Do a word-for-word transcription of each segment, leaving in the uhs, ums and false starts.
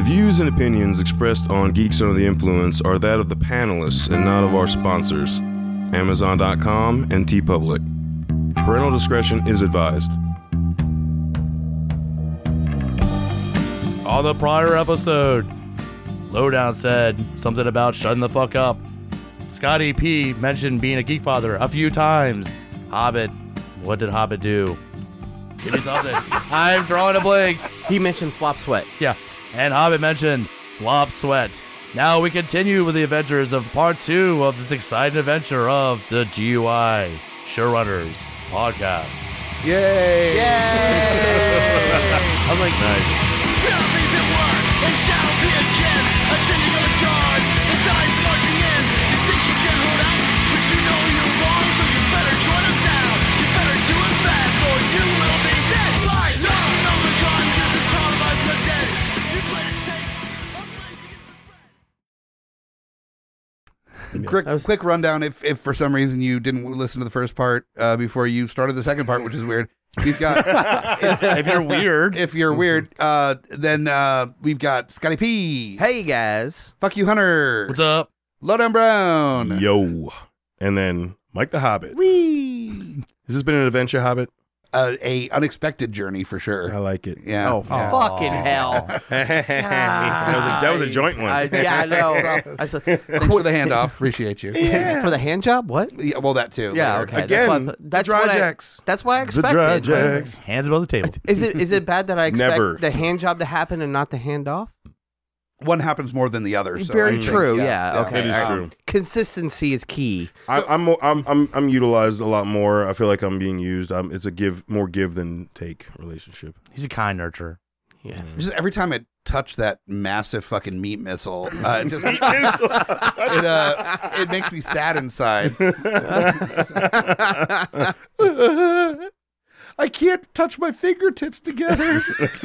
views and opinions expressed on Geeks Under the Influence are that of the panelists and not of our sponsors, Amazon dot com and TeePublic. Parental discretion is advised. On the prior episode, Lowdown said something about shutting the fuck up. Scotty P mentioned being a geek father a few times. Hobbit, what did Hobbit do? Give me something. I'm drawing a blank. He mentioned Flop Sweat. Yeah, and Hobbit mentioned Flop Sweat. Now we continue with the adventures of part two of this exciting adventure of the G U I Showrunners podcast. Yay! Yay! I was like, nice. Quick, quick rundown. If, if for some reason you didn't listen to the first part uh, before you started the second part, which is weird, we've got. if, if you're weird, if you're weird, uh, then uh, we've got Scotty P. Hey guys, Fuck you, Hunter. What's up? Lowdown Brown. Yo. And then Mike the Hobbit. Wee. Has this been an adventure, Hobbit? Uh, a unexpected journey for sure. I like it. Yeah. Oh, yeah. fucking hell. that, was a, that was a joint one. I, yeah, I know. I said, Thanks for the handoff. Appreciate you. yeah. For the hand job? What? Yeah, well, that too. Yeah, later. okay. Again, that's what I, th- that's dry what I, jacks. that's what I The expected. dry jacks. Hands above the table. Is it is it bad that I expect Never. the hand job to happen and not the hand off? One happens more than the other. So I Very think, true. Yeah. yeah, okay. It is Um, true. Consistency is key. I, I'm, mo- I'm I'm I'm utilized a lot more. I feel like I'm being used. Um, it's a give more give than take relationship. He's a kind nurturer. Yeah. Just every time I touch that massive fucking meat missile, uh, it just it uh it makes me sad inside. I can't touch my fingertips together.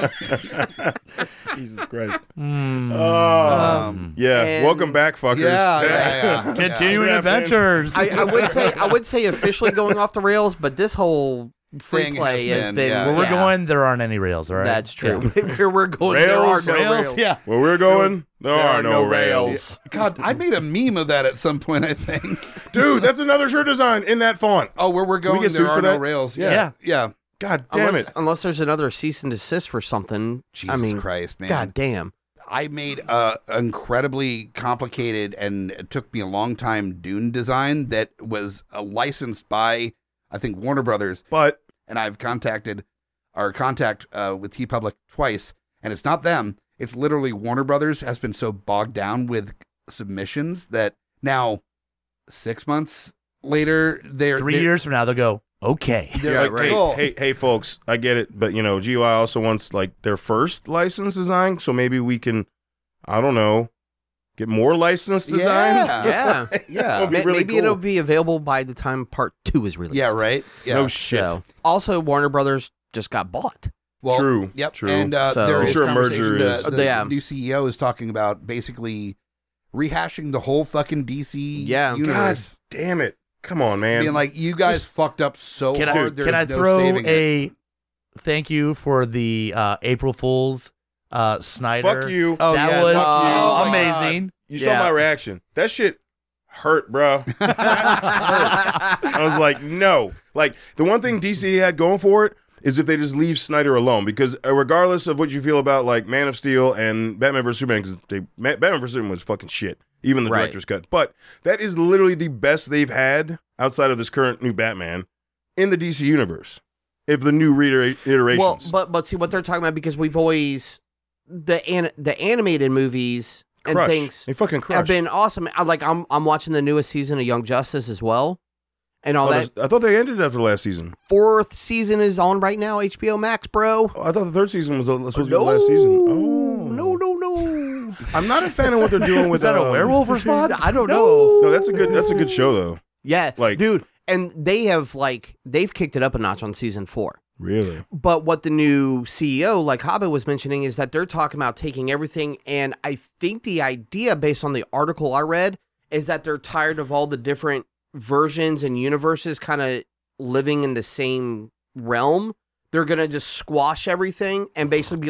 Jesus Christ. Mm. Um, Yeah. and- Welcome back, fuckers. Yeah, yeah, yeah. Continuing Yeah. adventures. I, I would say I would say officially going off the rails, but this whole free Thing play has has been, been. yeah. Where we're yeah, going, there aren't any rails, all right? That's true. Yeah. Where we're going, there are Rails? no Rails? rails. Yeah. Where we're going, there, are, no rails. God, I made a meme of that at some point, I think. Dude, that's another shirt design in that font. Oh, where we're going, get there sued are for no that? rails. Yeah. Yeah, yeah. God damn Unless, it. unless there's another cease and desist for something. Jesus I mean, Christ, man. God damn. I made a incredibly complicated and it took me a long time Dune design that was uh, licensed by, I think, Warner Brothers. But And I've contacted our contact uh, with TeePublic twice, and it's not them. It's literally Warner Brothers has been so bogged down with submissions that now, six months later, they're Three they're, years from now, they'll go, okay. They're yeah, like, like, hey, cool. hey, hey, folks, I get it, but you know, G U I also wants like their first license design, so maybe we can, I don't know, get more license designs. Yeah. Yeah. Yeah. That would be Ma- really Maybe cool. it'll be available by the time part two is released. Yeah, right. Yeah. No shit. So, also, Warner Brothers just got bought. Well, True, Yep. true. And uh, So- there I'm is sure a merger conversation, is- uh, the, Yeah. the new C E O is talking about basically rehashing the whole fucking D C Yeah. God universe. damn it! Come on, man. Being like, you guys Just- fucked up so Can hard. I, there's can I no throw saving it. a thank you for the uh, April Fool's uh, Snyder? Fuck you. Oh, that yeah, was fuck you. Oh, my amazing. You Yeah. saw my reaction. That shit hurt, bro. I was like, no. Like, the one thing D C had going for it is if they just leave Snyder alone. Because uh, regardless of what you feel about, like, Man of Steel and Batman versus Superman, because they Ma- Batman versus Superman was fucking shit. Even the Right. director's cut. But that is literally the best they've had outside of this current new Batman in the D C universe. If the new reiter- iterations. Well, but but see what they're talking about, because we've always the an, the animated movies and crush. things They fucking crush. have been awesome. I, like I'm I'm watching the newest season of Young Justice as well, and all Oh, that. there's- I thought they ended after the last season. Fourth season is on right now, H B O Max, bro. Oh, I thought the third season was the- supposed to be the last season. Oh. no, no, no. I'm not a fan of what they're doing with Is that a um, werewolf response? I don't know. No, that's a good. That's a good show though. Yeah, Like- dude, and they have like they've kicked it up a notch on season four. Really? But what the new C E O, like Hobbit was mentioning, is that they're talking about taking everything. And I think the idea, based on the article I read, is that they're tired of all the different versions and universes kind of living in the same realm. They're going to just squash everything and basically be like,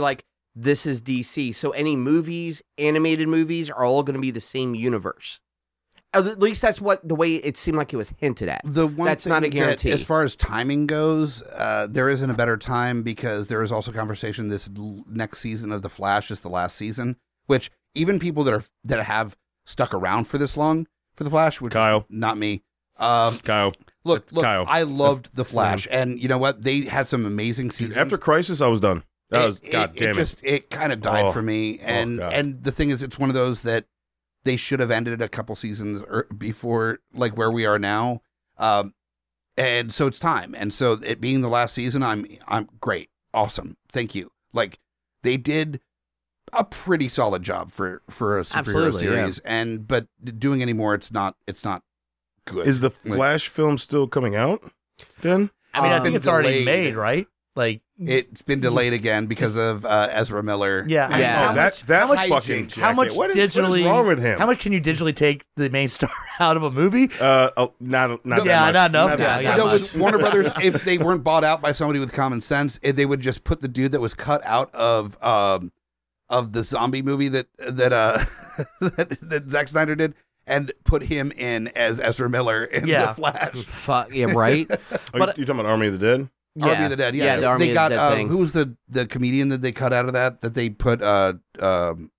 this is D C. So any movies, animated movies, are all going to be the same universe. At least that's what the way it seemed like it was hinted at. The one That's not a thing that, guarantee. as far as timing goes, uh, there isn't a better time because there is also conversation this l- next season of The Flash is the last season, which even people that are that have stuck around for this long for The Flash, which Kyle. is not me. Um, Kyle. look, That's look, Kyle. I loved The Flash, and you know what? They had some amazing seasons. After Crisis, I was done. That it, was God it, damn it it. just it kind of died Oh. for me, and God. and the thing is, it's one of those that they should have ended a couple seasons er, before, like where we are now, um, and so it's time. And so it being the last season, I'm I'm great, awesome, thank you. Like they did a pretty solid job for for a superhero Absolutely, yeah. series, and but doing any more, it's not it's not good. Is the Like, Flash film still coming out then? I mean, I Um, think it's already delayed. made, right? Like, It's been delayed again because of uh, Ezra Miller. yeah, I- Yeah. how Oh, that much- that how much, fucking hijinks. how much jacket. What is, what is digitally wrong with him? How much can you digitally take the main star out of a movie? Uh, oh, not not Yeah, that much. not enough. Not Yeah, that yeah. No, much. with Warner Brothers, if they weren't bought out by somebody with common sense, if they would just put the dude that was cut out of um of the zombie movie that that uh that, that Zack Snyder did, and put him in as Ezra Miller in Yeah. the Flash. Fuck yeah, right? Oh, but- you talking about Army of the Dead? Army Yeah. of the Dead, yeah. Yeah, the Army they of the got Dead uh, thing. who was the the comedian that they cut out of that that they put uh um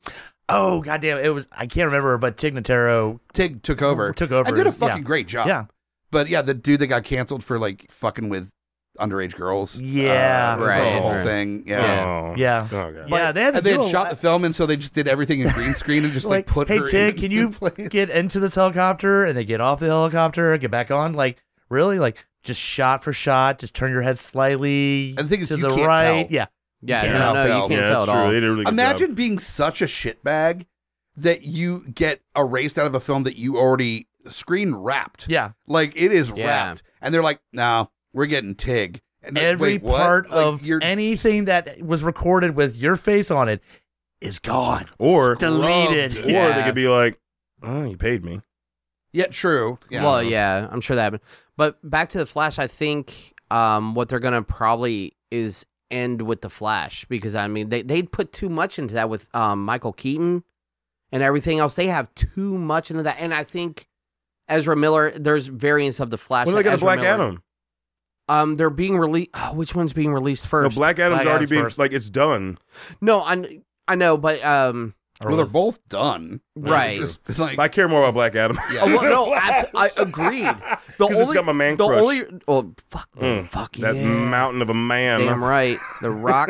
Oh goddamn! It was I can't remember, but Tig Notaro Tig took over. took over. I did a and- fucking great job. Yeah, But yeah, the dude that got canceled for like fucking with underage girls. Yeah. uh, Right, The whole right. thing. Yeah. Yeah. Oh. yeah, Oh, God. yeah. They had to And they do had a shot lot. the film, and so they just did everything in green screen and just like, Like, put hey, her Tig, in can you place. get into this helicopter? And they get off the helicopter, get back on. Like, really? Like, just shot for shot, just turn your head slightly And the thing is, to you the can't right. tell. Yeah, Yeah, can't no, tell. no, you Yeah, can't yeah, tell that's at true. all. They did a really good Imagine job. being such a shitbag that you get erased out of a film that you already screen wrapped. yeah. Like it is Yeah. wrapped, and they're like, "No, we're getting Tig." And like, Every wait, what? part Like, of you're anything that was recorded with your face on it is gone, Or deleted. Loved. or Yeah. they could be like, "Oh, you paid me." yeah, true. Yeah. Well, yeah, I'm sure that happened. But back to the Flash, I think um, what they're gonna probably is end with the Flash because I mean they they'd put too much into that with um, Michael Keaton and everything else. They have too much into that, and I think Ezra Miller. There's variants of the Flash. When are they that got a Ezra Black Miller- Adam? Um, they're being released. Oh, which one's being released No, first? Black Adam's Black already Adam's being first. like it's done. No, I I know, but um, Or well, they're was- both done. Right. It's just, like, I care more about Black Adam. yeah. oh, well, no, I, I agreed. The 'Cause it's got my man the crush. only, oh fuck, Mm, fuck that yeah. mountain of a man. Damn right. The Rock,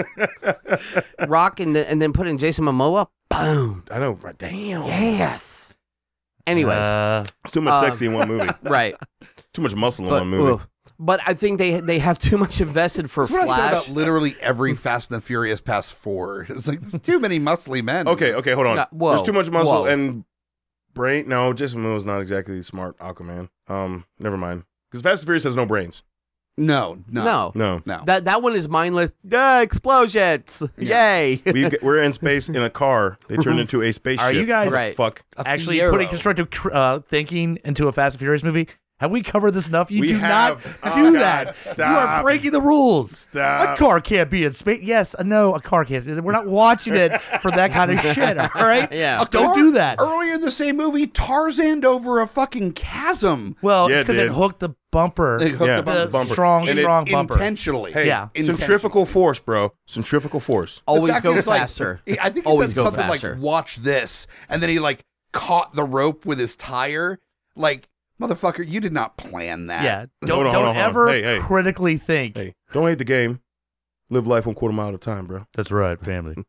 Rock, and the, and then put in Jason Momoa. Boom. I know. Right? Damn. Yes. Anyways, Uh, It's too much Um, sexy in one movie. right. Too much muscle in But, one movie. ugh. but I think they they have too much invested for That's what I said Flash. about literally every Fast and the Furious past four. It's like there's too many muscly men. Okay, okay, hold on. No, whoa, There's too much muscle whoa. and brain. No, Jason Momoa's not exactly smart Aquaman. Um, never mind. Because Fast and Furious has no brains. No, no, no. No. no. That that one is mindless. Ah, explosions! Yay! we we're in space in a car. They turned into a spaceship. Are you guys- What the Right. Fuck. A actually Fiero. putting constructive cr- uh, thinking into a Fast and Furious movie. Have we covered this enough? You We do have. not Oh, do God, that. stop. You are breaking the rules. Stop. A car can't be in space. Yes, uh, no, a car can't. We're not watching it for that kind of shit. All right. Yeah. A Don't car- do that. Earlier in the same movie, Tarzaned over a fucking chasm. Well, Yeah, it's it because it did. hooked the bumper. They hooked Yeah. the bumper. the bumper. strong, And it- strong bumper. Intentionally. Hey, Yeah. centrifugal force, bro. Centrifugal force. The Always fact go that it's like- faster. I think he Always said go something faster. like, watch this. And then he like caught the rope with his tire. Like, motherfucker, you did not plan that. Yeah. Don't, Hold on, don't hold on, hold on. ever Hey, hey. critically think. Hey, don't hate the game. Live life one quarter mile at a time, bro. That's right, family.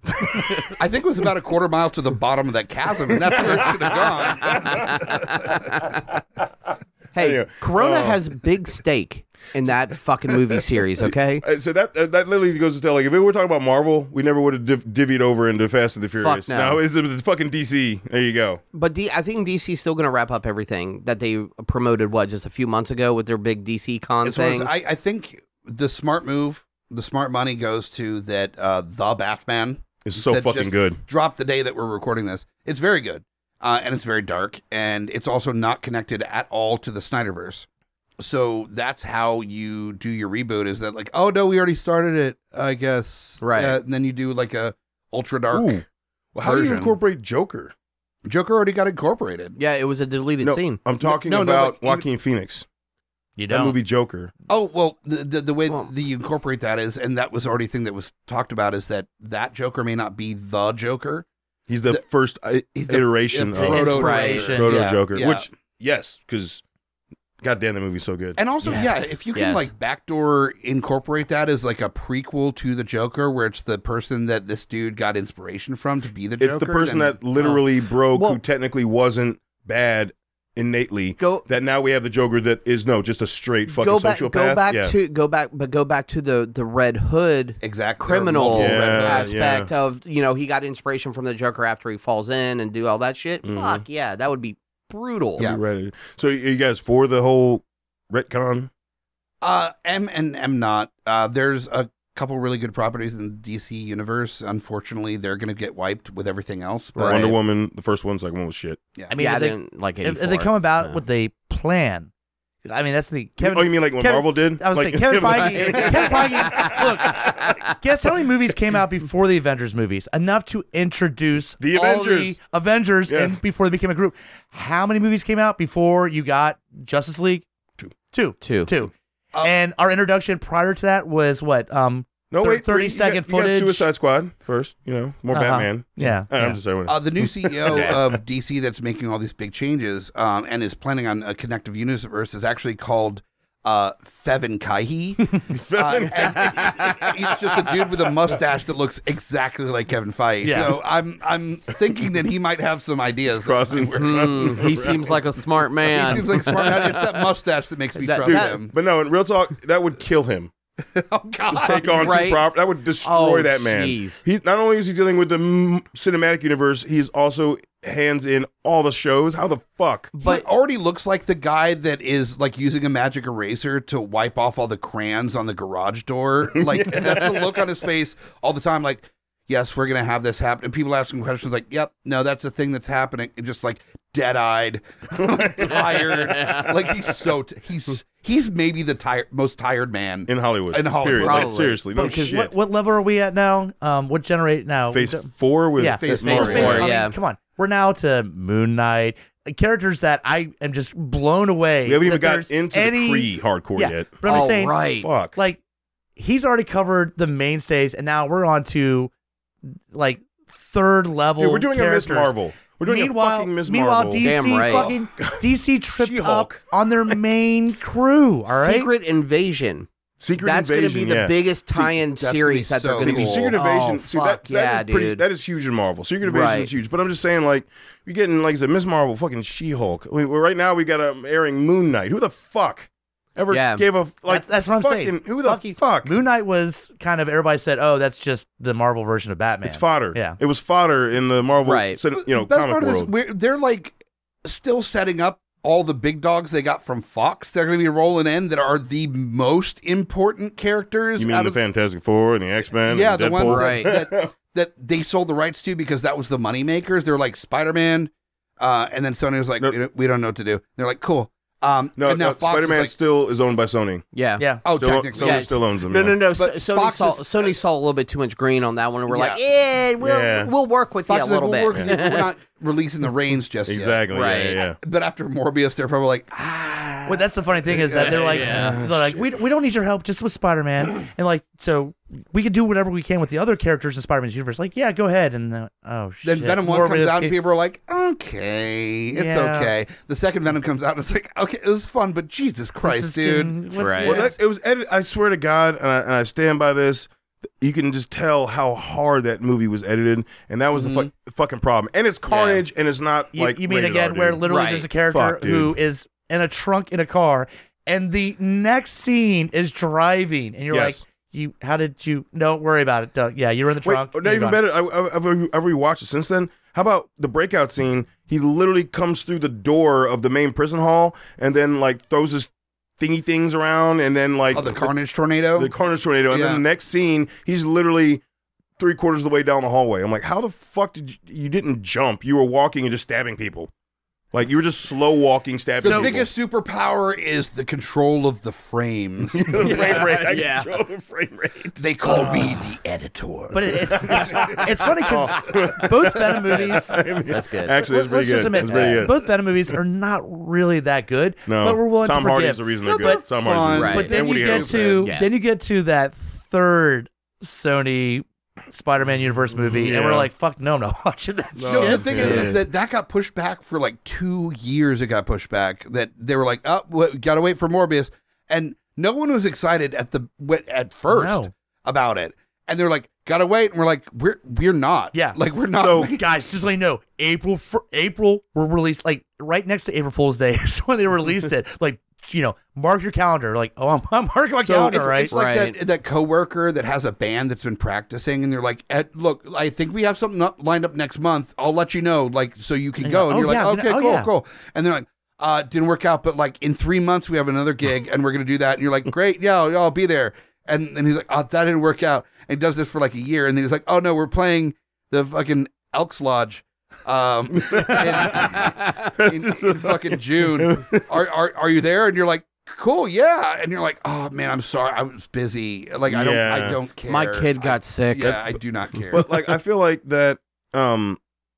I think it was about a quarter mile to the bottom of that chasm, and that's where it should have gone. Hey, Anyway, Corona uh, has big stake in that fucking movie series. Okay. Uh, So that uh, that literally goes to tell, like, if we were talking about Marvel, we never would have div- divvied over into Fast and the Furious. no. Now it's, it's fucking D C. There you go. But D- I think D C's still going to wrap up everything that they promoted, what, just a few months ago with their big D C con It's one of thing? those- I, I think the smart move, the smart money goes to that uh, The Batman It's so that fucking just good. dropped the day that we're recording this. It's very good, uh, and it's very dark, and it's also not connected at all to the Snyderverse. so that's how you do your reboot. Is that like, oh no, we already started it, I guess. Right. Uh, and then you do like a ultra dark. Ooh. Well, how do you version. incorporate Joker? Joker already got incorporated. Yeah, it was a deleted No, scene. I'm talking No, no, about like, even- Joaquin Phoenix. You That don't. movie Joker. Oh well, the the, the way Well- that you incorporate that is, and that was already a thing that was talked about, is that that Joker may not be the Joker. He's the, The- first uh, He's the- iteration the of proto inspiration. Proto Yeah, Joker. yeah. Which, yes, because goddamn, the movie's so good. And also, Yes. yeah, if you can Yes. like backdoor incorporate that as like a prequel to the Joker, where it's the person that this dude got inspiration from to be the Joker. It's the person then- that literally broke, Well- who technically wasn't bad innately. Go That now we have the Joker that is no, just a straight fucking go back sociopath. go back yeah. to go back but go back to the the Red Hood exactly criminal Yeah, aspect of, you know, he got inspiration from the Joker after he falls in and do all that shit. Mhm. Fuck yeah, that would be brutal. Yeah. Be ready. So, are you guys for the whole retcon? Uh, M and M not. Uh, there's a couple really good properties in the D C universe. Unfortunately, they're going to get wiped with everything else. But Wonder Woman, the first one, second one was shit. I mean, yeah, I if they, didn't like if, if they eighty-four. come about Yeah. with a plan. I mean, that's the Kevin. oh, you mean like when Kevin- Marvel did? I was like, saying Kevin Feige. Kevin Feige. Look, guess how many movies came out before the Avengers movies? Enough to introduce The all Avengers. the Avengers, Yes. and before they became a group. How many movies came out before you got Justice League? Two. Two. Two. Two. Uh, and our introduction prior to that was what? Um, no, thir- wait, thirty you second got, you got footage. Suicide Squad first. You know, more Uh-huh. Batman. Yeah. I- I'm yeah. just saying. Uh, the new C E O of D C that's making all these big changes um, and is planning on a connective universe is actually called uh, Fevin Kaihi. uh, and he's just a dude with a mustache that looks exactly like Kevin Feige. Yeah. So I'm I'm thinking that he might have some ideas. Crossing. Hmm, he seems like a smart He man. seems like a smart man. It's that mustache that makes me That- trust that- him. But no, in real talk, that would kill him. Oh God! Take on Right. two prop. That would destroy Oh, that man. jeez. He not only is he dealing with the mm, cinematic universe, he's also hands in all the shows. How the fuck? But already looks like the guy that is like using a magic eraser to wipe off all the crayons on the garage door. Like that's the look on his face all the time. Like, yes, we're gonna have this happen. And people asking questions like, "Yep, no, that's a thing that's happening." And just like dead-eyed, tired. Like he's so t- he's he's maybe the tired most tired man. In Hollywood. In Hollywood. Period. Like, Probably. seriously, no Because shit. what, what level are we at now? Um, what generate now? Phase four with yeah, Phase Marvel. four, Phase Right. I mean, yeah. come on, we're now to Moon Knight, like, characters that I am just blown away. We haven't even that got there's into any, the Kree hardcore yeah, yet. But I'm just Oh, saying, right. Fuck. like he's already covered the mainstays, and now we're on to like third level. Dude, we're doing characters. a Miss Marvel. We're doing meanwhile, a fucking Miss meanwhile, Marvel. D C Damn right. fucking D C tripped up She-Hulk. on their main crew. All right, Secret Invasion. Secret That's Invasion. going to be the yeah. biggest tie-in that's gonna series be that they're so going to See, be. cool. Secret Invasion. Oh, see, fuck that, that yeah, is pretty. dude. That is huge in Marvel. Secret Invasion Right. is huge. But I'm just saying, like, you're getting, like I said, Miss Marvel, fucking She-Hulk. I mean, well, right now we got um, airing Moon Knight. Who the fuck ever Yeah. gave a like? That- that's what I'm fucking, saying. Who the Fucking- fuck? Moon Knight was kind of everybody said, "Oh, that's just the Marvel version of Batman." It's fodder. Yeah. it was fodder in the Marvel, Right. cin- you know, Best comic part of this, world. we're, they're like still setting up all the big dogs they got from Fox. They're going to be rolling in that are the most important characters. You mean out the of, Fantastic Four and the X Men? yeah, and the ones Deadpool? Right. that, that that they sold the rights to because that was the money makers. They're like Spider Man, uh, and then Sony was like, No. we, don't, we don't know what to do. They're like, cool. Um, No, and now no Fox Spider Man is like, still is owned by Sony. Yeah. Yeah. oh, Still, technically, Sony Yeah. still owns them. No, yeah. no, no. But So, Sony Fox saw is- Sony saw a little bit too much green on that one, and we're like, Yeah. yeah, we'll Yeah. we'll work with Fox you a is like, little we'll bit. work with you, but we're not releasing the reins just yet. Exactly. Right. Yeah, yeah, yeah. But after Morbius, they're probably like, ah. Well, that's the funny thing is that they're like, Yeah. they're like, we, we don't need your help, just with Spider Man, and like, so we can do whatever we can with the other characters in Spider Man's universe. Like, yeah, go ahead, and then, oh shit, Then Venom one Morbius comes out came- and people are like, okay, it's Yeah. okay. The second Venom comes out and it's like, okay, it was fun, but Jesus this Christ, is dude. getting- what- Right. Well, what's- that, it was edit. I swear to God, and I, and I stand by this. You can just tell how hard that movie was edited, and that was the fu- fucking problem. And it's carnage, and it's not you, like you mean rated again R, where dude. literally Right. there's a character Fuck, dude. who is in a trunk in a car, and the next scene is driving, and you're Yes. like, you, how did you? Don't worry about it. Don't, yeah, you're in the Wait, trunk. not you're even gone. better. I, I, I've, I've rewatched it since then. How about the breakout scene? He literally comes through the door of the main prison hall, and then like throws his thingy things around, and then like Oh, the Carnage Tornado? the Carnage tornado, and Yeah. then the next scene, he's literally three quarters of the way down the hallway. I'm like, how the fuck did you, you didn't jump? You were walking and just stabbing people. Like you were just slow walking, stabbing The people. biggest superpower is the control of the frames. the frame rate. I Yeah. control the frame rate. They call me the editor. But it, it's, it's it's funny because both Venom movies. That's good. Actually, it's let's pretty just good. admit, It's pretty good. both Venom movies are not really that good. No, but we're willing Tom to Hardy forgive. is the reason No, they're good. they're Tom Hardy's fun. the Right. But then and you Woody get Harrelson. to Yeah. then you get to that third Sony Spider-Man universe movie, and we're Yeah. like, "Fuck no, I'm not watching that No, No, shit." the thing is, Yeah. is that that got pushed back for like two years. It got pushed back. That they were like, "Oh, we got to wait for Morbius," and no one was excited at the at first No. about it. And they're like, "Gotta wait," and we're like, "We're we're not." Yeah. like we're not. So- Guys, just let you know, April fir- April were released like right next to April Fool's Day is when they released it. Like, you know, mark your calendar. Like, oh, I'm, I'm marking my So calendar, it's, right? it's like Right. that that coworker that has a band that's been practicing, and they're like, Ed, "Look, I think we have something up, lined up next month. I'll let you know, like, so you can And go." you're And like, you're "Oh, like, yeah, "Okay, oh, cool, yeah." cool." And they're like, "Uh, didn't work out, but like in three months we have another gig, and we're gonna do that." And you're like, "Great, yeah, I'll, I'll be there." And and he's like, "Oh, that didn't work out." And he does this for like a year, and he's like, "Oh no, we're playing the fucking Elks Lodge." Um, in, in, in fucking June. Are, are are you there? And you're like, "Cool, yeah." And you're like, "Oh man, I'm sorry, I was busy. Like I don't, I Yeah. don't care. My kid I- got sick. Yeah, I do not care." But like, I feel like that. Um,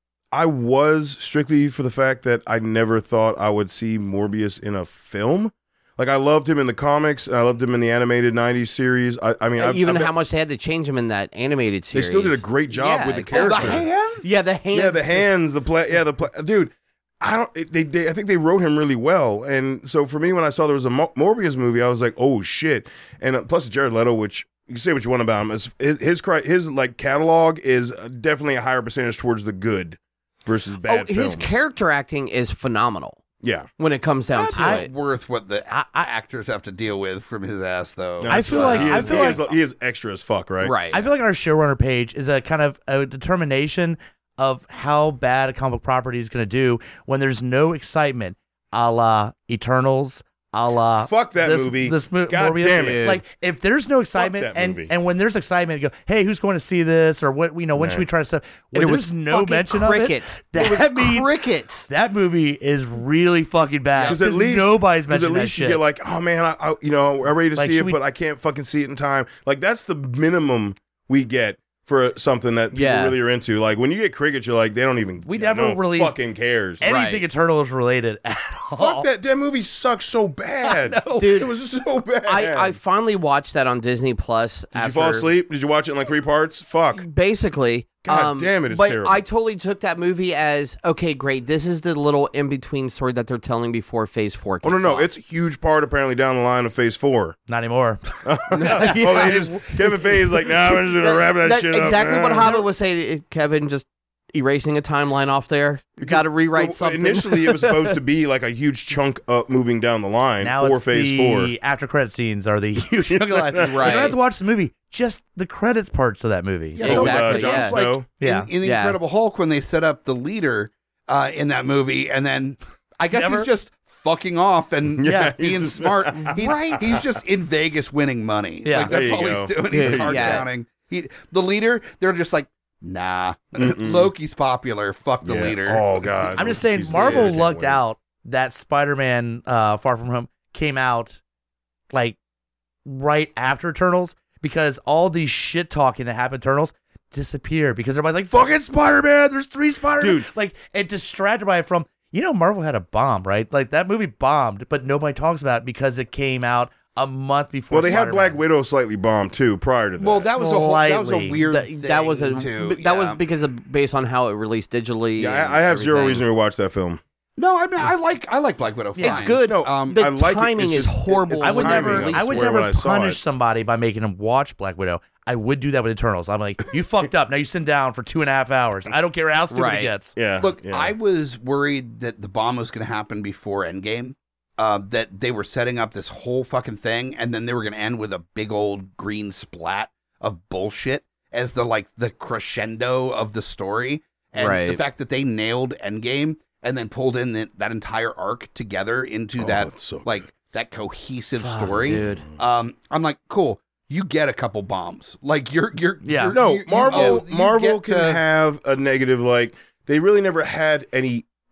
I was strictly for the fact that I never thought I would see Morbius in a film. Like I loved him in the comics, and I loved him in the animated nineties series. I, I mean, I've, Even I've, how much they had to change him in that animated they series. still did a great job Yeah, with the exactly. character. the hands. Yeah, the hands. Yeah, the hands, the play, yeah, the play, dude. I don't. it- They, they, I think they wrote him really well, and so for me, when I saw there was a Mo- Morbius movie, I was like, oh shit! And uh, plus Jared Leto, which you can say what you want about him, his his his, cri- his like catalog is definitely a higher percentage towards the good versus bad. Oh, his films. character acting is phenomenal Yeah, when it comes down That's to not it. worth what the I- I- actors have to deal with from his ass, though. No, I it's feel fine. like- he I is, feel he, like- is, he is extra as fuck, right? Right. I feel like our showrunner page is a kind of a determination of how bad a comic book property is going to do when there's no excitement, a la Eternals, a la Fuck that this, movie. This mo- God Morbius. damn it. Like if there's no excitement, that and movie. and when there's excitement, you go, hey, who's going to see this, or what? You know, when Nah. should we try to stuff? And When it there's was no fucking mention crickets. of it, It that was means crickets. that movie is really fucking bad. Because at least nobody's because mentioned at that least you shit. get like, oh man, I, I you know, I'm ready to Like, see it, should we- but I can't fucking see it in time. Like that's the minimum we get for something that people Yeah. really are into. Like when you get crickets, you're like, they don't even. We yeah, never no one released fucking cares. Anything Right. Eternals related at all. Fuck that! That movie sucks so bad, Dude, It was so bad. I, I finally watched that on Disney Plus. Did after, you fall asleep? Did you watch it in like three parts? Fuck. Basically. God um, damn it, it's but terrible. I totally took that movie as, okay, great. This is the little in-between story that they're telling before Phase four Oh kicks no, no, off. it's a huge part apparently down the line of Phase Four. Not anymore. Oh, they just Kevin Feige like, nah, we're just gonna wrap that, That- shit up. exactly what Nah. Hobbit was saying. Kevin just erasing a timeline off there. You got to rewrite Well, something. Initially, it was supposed to be like a huge chunk up moving down the line Now for it's Phase the Four. after credit scenes are the huge line. Right. You don't have to watch the movie, just the credits parts of that movie. Yeah, Oh, with, uh, Exactly, Jon yeah. Snow. in, Yeah. in the Yeah. Incredible Hulk when they set up the leader uh, in that movie, and then I guess Never- he's just fucking off and Yeah, being he's- smart. He's, Right. he's just in Vegas winning money. Yeah. Like, that's There you all go. he's doing. Dude, he's hard yeah. counting. He, the leader, they're just like, nah. Mm-mm. Loki's popular. Fuck the Yeah. leader. Oh god. I'm just Loki saying, season Marvel two, I can't lucked wait. out that Spider-Man uh, Far From Home came out like right after Eternals because all these shit talking that happened in Eternals disappeared because everybody's like, fucking Spider-Man, there's three Spider-Man. Dude. Like, it distracted by it from, you know, Marvel had a bomb, right? Like, that movie bombed, but nobody talks about it because it came out a month before Well, they had Spider-Man. Black Widow slightly bombed too prior to this. Well, that was a whole, that was a Slightly. weird. that, that was a thing, too. but that was Yeah. because of based on how it released digitally. yeah, and I, I have zero everything. reason to watch that film. No, I mean I like I like Black Widow. Fine. It's good. No, Um, the I like it. timing It's is just- horrible. it's I would the timing never, of I would where never I saw punish it. somebody by making them watch Black Widow. I would do that with Eternals. I'm like, you fucked up. Now you sit down for two and a half hours. I don't care how stupid Right. it gets. Yeah. Look, yeah. I was worried that the bomb was going to happen before Endgame. Uh, that they were setting up this whole fucking thing, and then they were going to end with a big old green splat of bullshit as the like the crescendo of the story. And the Right. fact that they nailed Endgame and then pulled in the, that entire arc together into Oh, that it's so good. like that cohesive Fuck, story. dude. Um, I'm like, cool. You get a couple bombs. Like you're, you're, Yeah. you're- No, you- you- Marvel. oh, you Marvel get can to- have a negative. Like they really never had any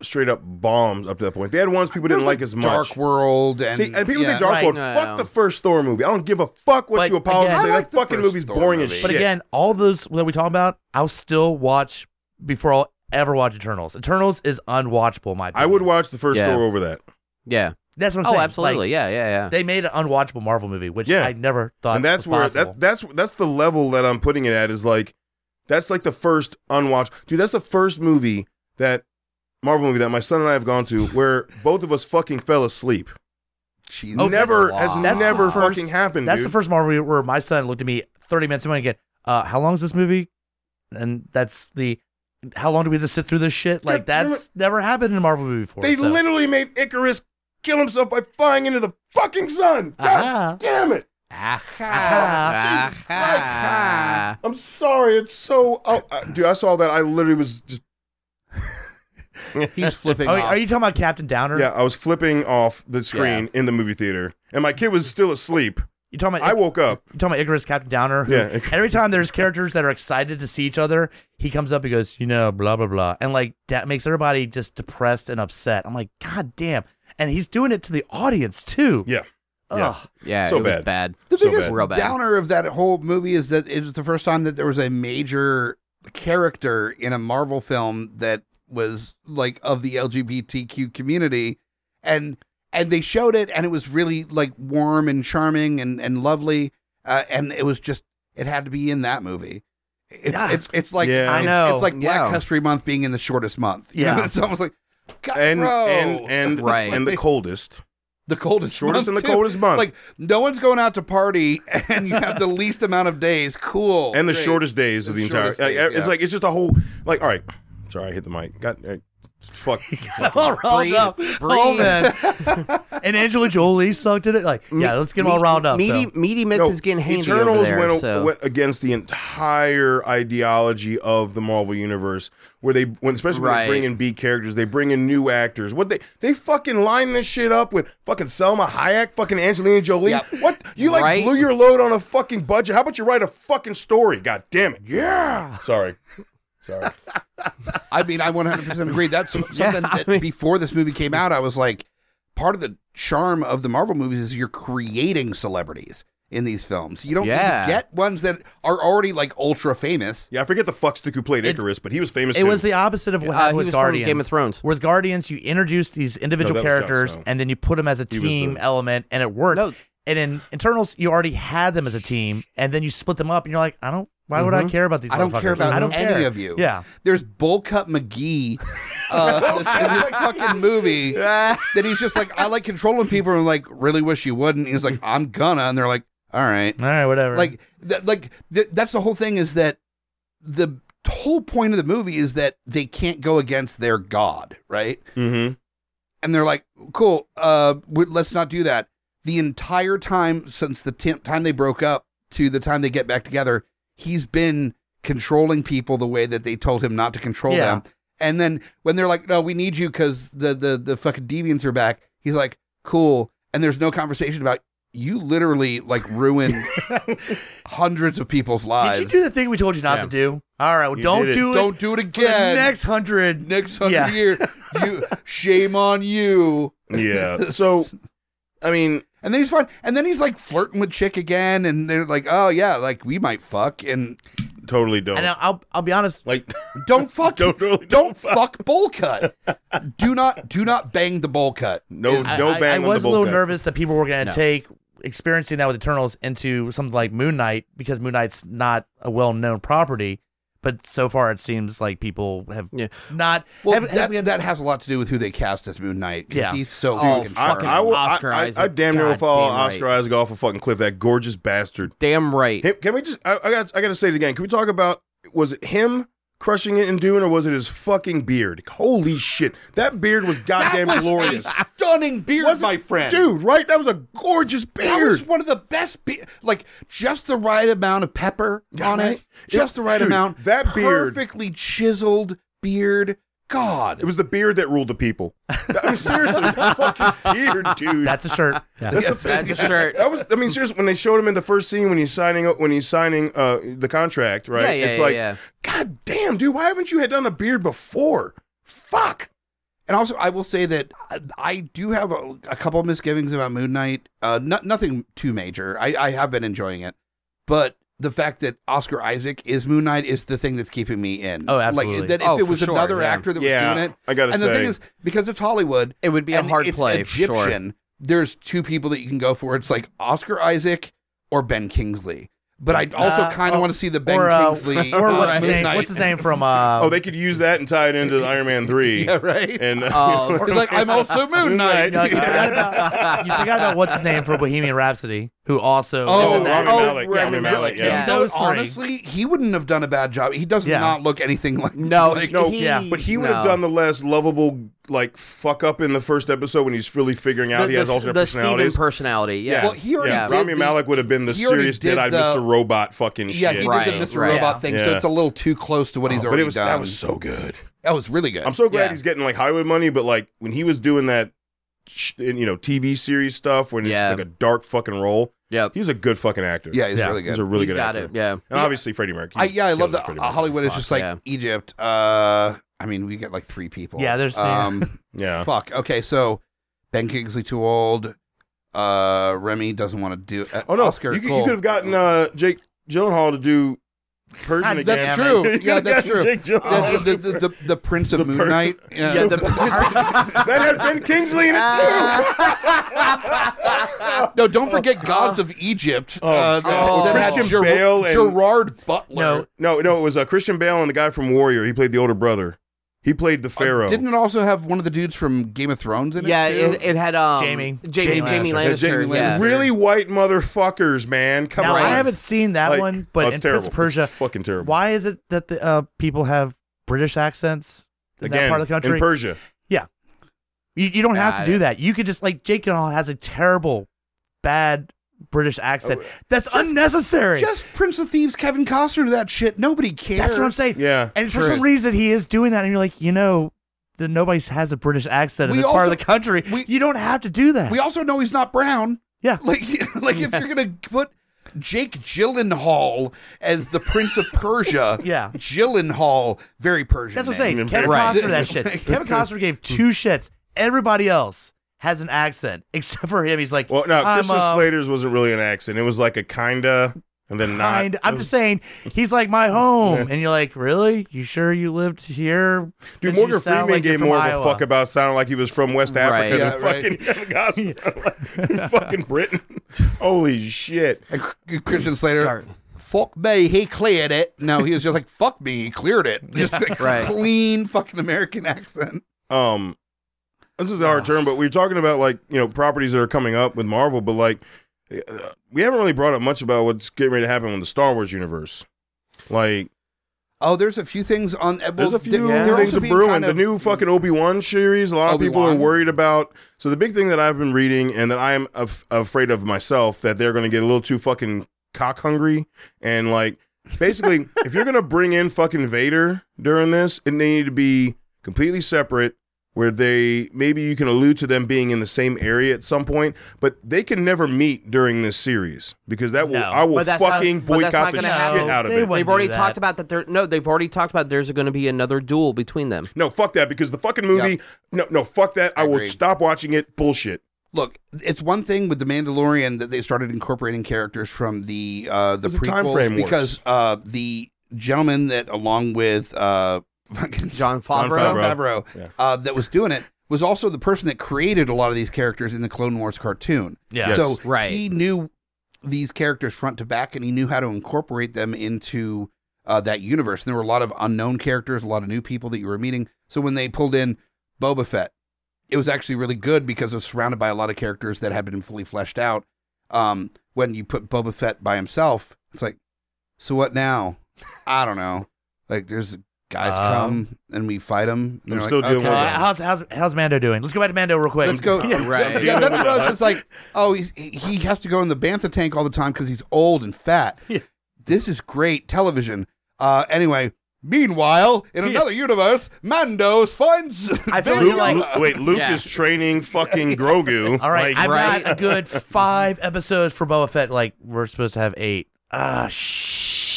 straight up bombs up to that point. They had ones people didn't like as much. Dark World and See, and people yeah. say Dark Right. World. No, fuck no. the first Thor movie. I don't give a fuck what But you apologize. again- say. I like That the fucking first movie's Thor boring movie. as But shit. again, all those that we talk about, I'll still watch before I'll ever watch Eternals. Eternals is unwatchable, in my opinion. I would watch the first Yeah. Thor over that. Yeah. That's what I'm Oh, saying. absolutely. Like, yeah, yeah, yeah. they made an unwatchable Marvel movie, which Yeah. I never thought And that's was where possible. that, that's that's the level that I'm putting it at. Is like that's like the first unwatched. Dude, that's the first movie that Marvel movie that my son and I have gone to where both of us fucking fell asleep. Jeez. Oh, never that's has a lot. That's the never first- fucking happened. That's dude. the first Marvel movie where my son looked at me thirty minutes and went again, uh, how long is this movie? And that's the, how long do we have to sit through this shit? Like, God damn that's never happened in a Marvel movie before. They so. literally made Icarus kill himself by flying into the fucking sun. God Aha. damn it! Aha. Jesus Christ. I'm sorry. It's so. Oh, uh, dude, I saw that. I literally was just. He's flipping Oh, off. are you talking about Captain Downer? Yeah, I was flipping off the screen in the movie theater, and my kid was still asleep. You talking about I woke up. you talking about Icarus, Captain Downer? Who, Yeah. and every time there's characters that are excited to see each other, he comes up and goes, you know, blah blah blah, and like that makes everybody just depressed and upset. I'm like, God damn! And he's doing it to the audience too. Yeah. Ugh. Yeah. Yeah, So it was bad. bad. The So biggest bad. Real bad. downer of that whole movie is that it was the first time that there was a major character in a Marvel film that was like of the L G B T Q community, and and they showed it, and it was really like warm and charming and and lovely, uh, and it was just it had to be in that movie. It's Yeah. it's it's like Yeah. I it's, know. it's like Black Yeah. History Month being in the shortest month. You Yeah. know? It's almost like God, And bro. and and Right. and the coldest, the coldest shortest and month the too. coldest month, Like no one's going out to party, and you have the least amount of days. Cool. and the Great. shortest days of The the entire. shortest like, days, It's yeah. like it's just a whole. Like, all right, sorry, I hit the mic. Got uh, fuck. all riled Breathe. up. Breathe. Oh man! And Angela Jolie sucked at it. Like, yeah, let's get them all riled up. Meaty, so. Meaty Mitts No, is getting handy Eternals over there. went, so. went against the entire ideology of the Marvel universe, where they, when especially when Right. they bring in B characters, they bring in new actors. What they they fucking line this shit up with fucking Selma Hayek, fucking Angelina Jolie. Yep. What you like Right. blew your load on a fucking budget? How about you write a fucking story? God damn it! Yeah. Sorry, sorry. I mean, I one hundred percent agree. That's something Yeah, I that mean- before this movie came out, I was like, part of the charm of the Marvel movies is you're creating celebrities in these films. You don't Yeah. need to get ones that are already like ultra famous. Yeah, I forget the fuckstick who played It- Icarus, but he was famous. It too. was the opposite of what Uh, happened he with was from Guardians. Game of Thrones. With Guardians, you introduce these individual No, that was Jon characters, Snow. and then you put them as a He was team the- element, and it worked. No. And in Internals, you already had them as a team, and then you split them up, and you're like, I don't. Why would I Mhm. care about these? I don't care motherfuckers? about I don't any care. of you. Yeah. There's Bullcut McGee uh, that's in this fucking movie that he's just like, I like controlling people, and like, really wish you wouldn't. He's like, I'm gonna, and they're like, all right. All right, whatever. Like, th- like th- that's the whole thing. Is that the whole point of the movie is that they can't go against their god, right? Mm-hmm. And they're like, cool, uh, w- let's not do that. The entire time since the t- time they broke up to the time they get back together, he's been controlling people the way that they told him not to control Yeah. them. And then when they're like, no, we need you because the, the, the fucking deviants are back, he's like, cool. And there's no conversation about, you literally like ruined hundreds of people's lives. did you do the thing we told you not Yeah. to do? All right, well, You don't did it. do it. Don't do it for the again. next hundred. next hundred Yeah. years. You shame on you. Yeah. So, I mean, And then he's fine. And then he's like flirting with chick again, and they're like, "Oh yeah, like we might fuck." And totally don't. And I'll I'll be honest. like, don't fuck. Don't really- don't fuck bowl cut. Do not do not bang the bowl cut. no, Is- I, no I- bang I on the was a little bullpen. nervous that people were going to No. take experiencing that with Eternals into something like Moon Knight because Moon Knight's not a well-known property. But so far, it seems like people have Yeah. not. Well, have, that, have- that has a lot to do with who they cast as Moon Knight. 'Cause Yeah. he's so Oh, fucking I, fucking I, will, Oscar I, I, I Isaac. damn near will God follow damn right. Oscar Isaac off a fucking cliff. That gorgeous bastard. Damn right. Him, can we just? I, I got. I got to say it again. Can we talk about? Was it him crushing it in Dune, or was it his fucking beard? Holy shit! That beard was goddamn that was glorious. a stunning beard, Was it- my friend. Dude, right? That was a gorgeous That was beard. one of the best, be- like just the right amount of pepper Yeah, on right? it, just It- the right dude, amount. that beard- perfectly chiseled beard. God, It was the beard that ruled the people. I mean, seriously, that fucking beard, dude. that's a shirt. Yeah. That's the That's a shirt. That was. I mean, seriously, when they showed him in the first scene when he's signing when he's signing uh, the contract, right? Yeah, yeah, it's yeah, like, yeah. God damn, dude, why haven't you had done a beard before? Fuck. And also, I will say that I, I do have a, a couple of misgivings about Moon Knight. Uh, no, nothing too major. I, I have been enjoying it, but the fact that Oscar Isaac is Moon Knight is the thing that's keeping me in. Oh, absolutely. Like that, if Oh, it for was sure, another yeah. actor that Yeah, was doing it, I gotta and say. the thing is, because it's Hollywood, It would be a and hard it's play, for sure. Egyptian. There's two people that you can go for. It's like Oscar Isaac or Ben Kingsley. But I also Uh, kind of oh, want to see the Ben or, uh, Kingsley. or uh, what's his Moon name? Knight. What's his name from? Uh, Oh, they could use that and tie it into Iron Man three. Yeah, right. And uh, Oh, He's like, I'm also Moon Knight. no, you, forgot about, you forgot about what's his name for Bohemian Rhapsody, who also Oh, is in that. Rami oh, Malek, Rami Rami Malek, yeah. Yeah. No, Those three. honestly, he wouldn't have done a bad job. He does Yeah. not look anything like no, like, no, he, yeah, But he would have no. done the less lovable, like, fuck up in the first episode when he's really figuring out the, he has the, alternate the Steven personalities. personality. Yeah. Well, he already yeah, did Rami the- Malek would have been the he already serious did dead-eyed the- Mister Robot fucking Yeah, shit. he Right, did the Mister right. Robot Yeah. thing, so Yeah. it's a little too close to what he's Oh, but already it was done. that was so good. That was really good. I'm so glad Yeah. he's getting like Hollywood money, but like when he was doing that, sh- you know, T V series stuff when it's Yeah. like a dark fucking role, Yep. he's a good fucking actor. yeah, he's Yeah. really good. he's a really He's good got actor. it. Yeah. And obviously Freddie Mercury. I, yeah, I love kills that Freddie uh, Mercury. Hollywood is Fuck, just like yeah. Egypt. Uh, I mean, we get like three people. Yeah, there's- um, Yeah. fuck. Okay, so Ben Kingsley too old. Uh, Remy doesn't want to do. Uh, Oh no, Oscar, you, could- cool. you could have gotten uh, Jake Gyllenhaal to do Persian God, again. That's damn true. You Yeah, could've that's gotten true. Jake Gyllenhaal. The, the, the, the, the Prince of The Moon per- Knight. Yeah, Yeah, the, that had Ben Kingsley in it too. no, don't forget Gods of Egypt. Oh, uh, that, oh. that had Christian Ger- Bale and- Gerard Butler. No, no, no, it was uh, Christian Bale and the guy from Warrior. He played the older brother. He played the Pharaoh. Uh, didn't it also have one of the dudes from Game of Thrones in yeah, it? too? it, it had um Jamie. Jamie, Jamie Jamie Lannister. Lannister. Yeah, Jamie yeah. Lannister. Really white motherfuckers, man. Come now on. I haven't seen that Like, one, oh, but it's in terrible. Prince of Persia, It's fucking terrible. why is it that the uh, people have British accents in Again, that part of the country? in Persia. You, you don't have Got to do it. that. You could just like Jake Gyllenhaal has a terrible, bad British accent. Oh, That's unnecessary. Just Prince of Thieves, Kevin Costner to that shit. Nobody cares. That's what I'm saying. Yeah. And for True. some reason, he is doing that, and you're like, you know, the, nobody has a British accent in We this part of also- the country. we- you don't have to do that. We also know he's not brown. Yeah. Like, like if you're gonna put Jake Gyllenhaal as the Prince of Persia, Yeah. Gyllenhaal, very Persian. That's what I'm name. saying. Kevin Right. Costner, that shit. Kevin Costner gave two shits. Everybody else has an accent except for him. He's like, Well, no, I'm, Christian uh, Slater's wasn't really an accent. It was like a kinda and then kind. not. I'm It was- just saying, he's like my home, Yeah. and you're like, really? You sure you lived here? Dude, You Morgan sound Freeman like you're gave from more Iowa. of a fuck about sounding like he was from West Africa Right. than Yeah, right. fucking Kevin Costner sounded like fucking Britain. Holy shit. And C- Christian Slater, fuck me, he cleared it. No, he was just like, fuck me, he cleared it. Just like Right. clean fucking American accent. Um, this is a hard term, but we were talking about like you know properties that are coming up with Marvel, but like uh, we haven't really brought up much about what's getting ready to happen with the Star Wars universe. Like, Oh, there's a few things on. uh, there's well, a few th- they're things also of being brewing. kind The of- new fucking Obi-Wan series. A lot of people are Obi-Wan? worried about. So the big thing that I've been reading and that I am af- afraid of myself that they're going to get a little too fucking cock hungry and like basically if you're going to bring in fucking Vader during this, it need to be completely separate. Where they maybe you can allude to them being in the same area at some point, but they can never meet during this series because that will No. I will But that's not- fucking but that's boycott not the gonna shit happen. out of They it. wouldn't They've already do that. talked about that. There, no, they've already talked about there's going to be another duel between them. No, fuck that because the fucking movie. No, no, fuck that. I will Agreed. stop watching it. Bullshit. Look, it's one thing with the Mandalorian that they started incorporating characters from the uh, the Because the time prequels frame works. because uh, the gentleman that, along with uh, fucking John Jon Favreau. Jon Favreau. Favreau, Yeah. uh, that was doing it, was also the person that created a lot of these characters in the Clone Wars cartoon. Yeah. Yes. So Right. he knew these characters front to back, and he knew how to incorporate them into uh, that universe. And there were a lot of unknown characters, a lot of new people that you were meeting. So when they pulled in Boba Fett, it was actually really good because it was surrounded by a lot of characters that had been fully fleshed out. Um, when you put Boba Fett by himself, it's like, so what now? I don't know. Like, there's guys Um, come and we fight them. I'm still dealing Uh, with it. how's how's how's Mando doing? Let's go back to Mando real quick. Let's go. Yeah, right. Yeah, that's what I was Nuts. just like. Oh, he's, he he has to go in the bantha tank all the time because he's old and fat. Yeah. This is great television. Uh, anyway, meanwhile, in Yeah. another universe, Mandos finds. I feel like Luke, you're like, Lu- wait, Luke Yeah. is training fucking Grogu. all right, Like, I've right. got a good five episodes for Boba Fett. Like we're supposed to have eight. Ah, shit.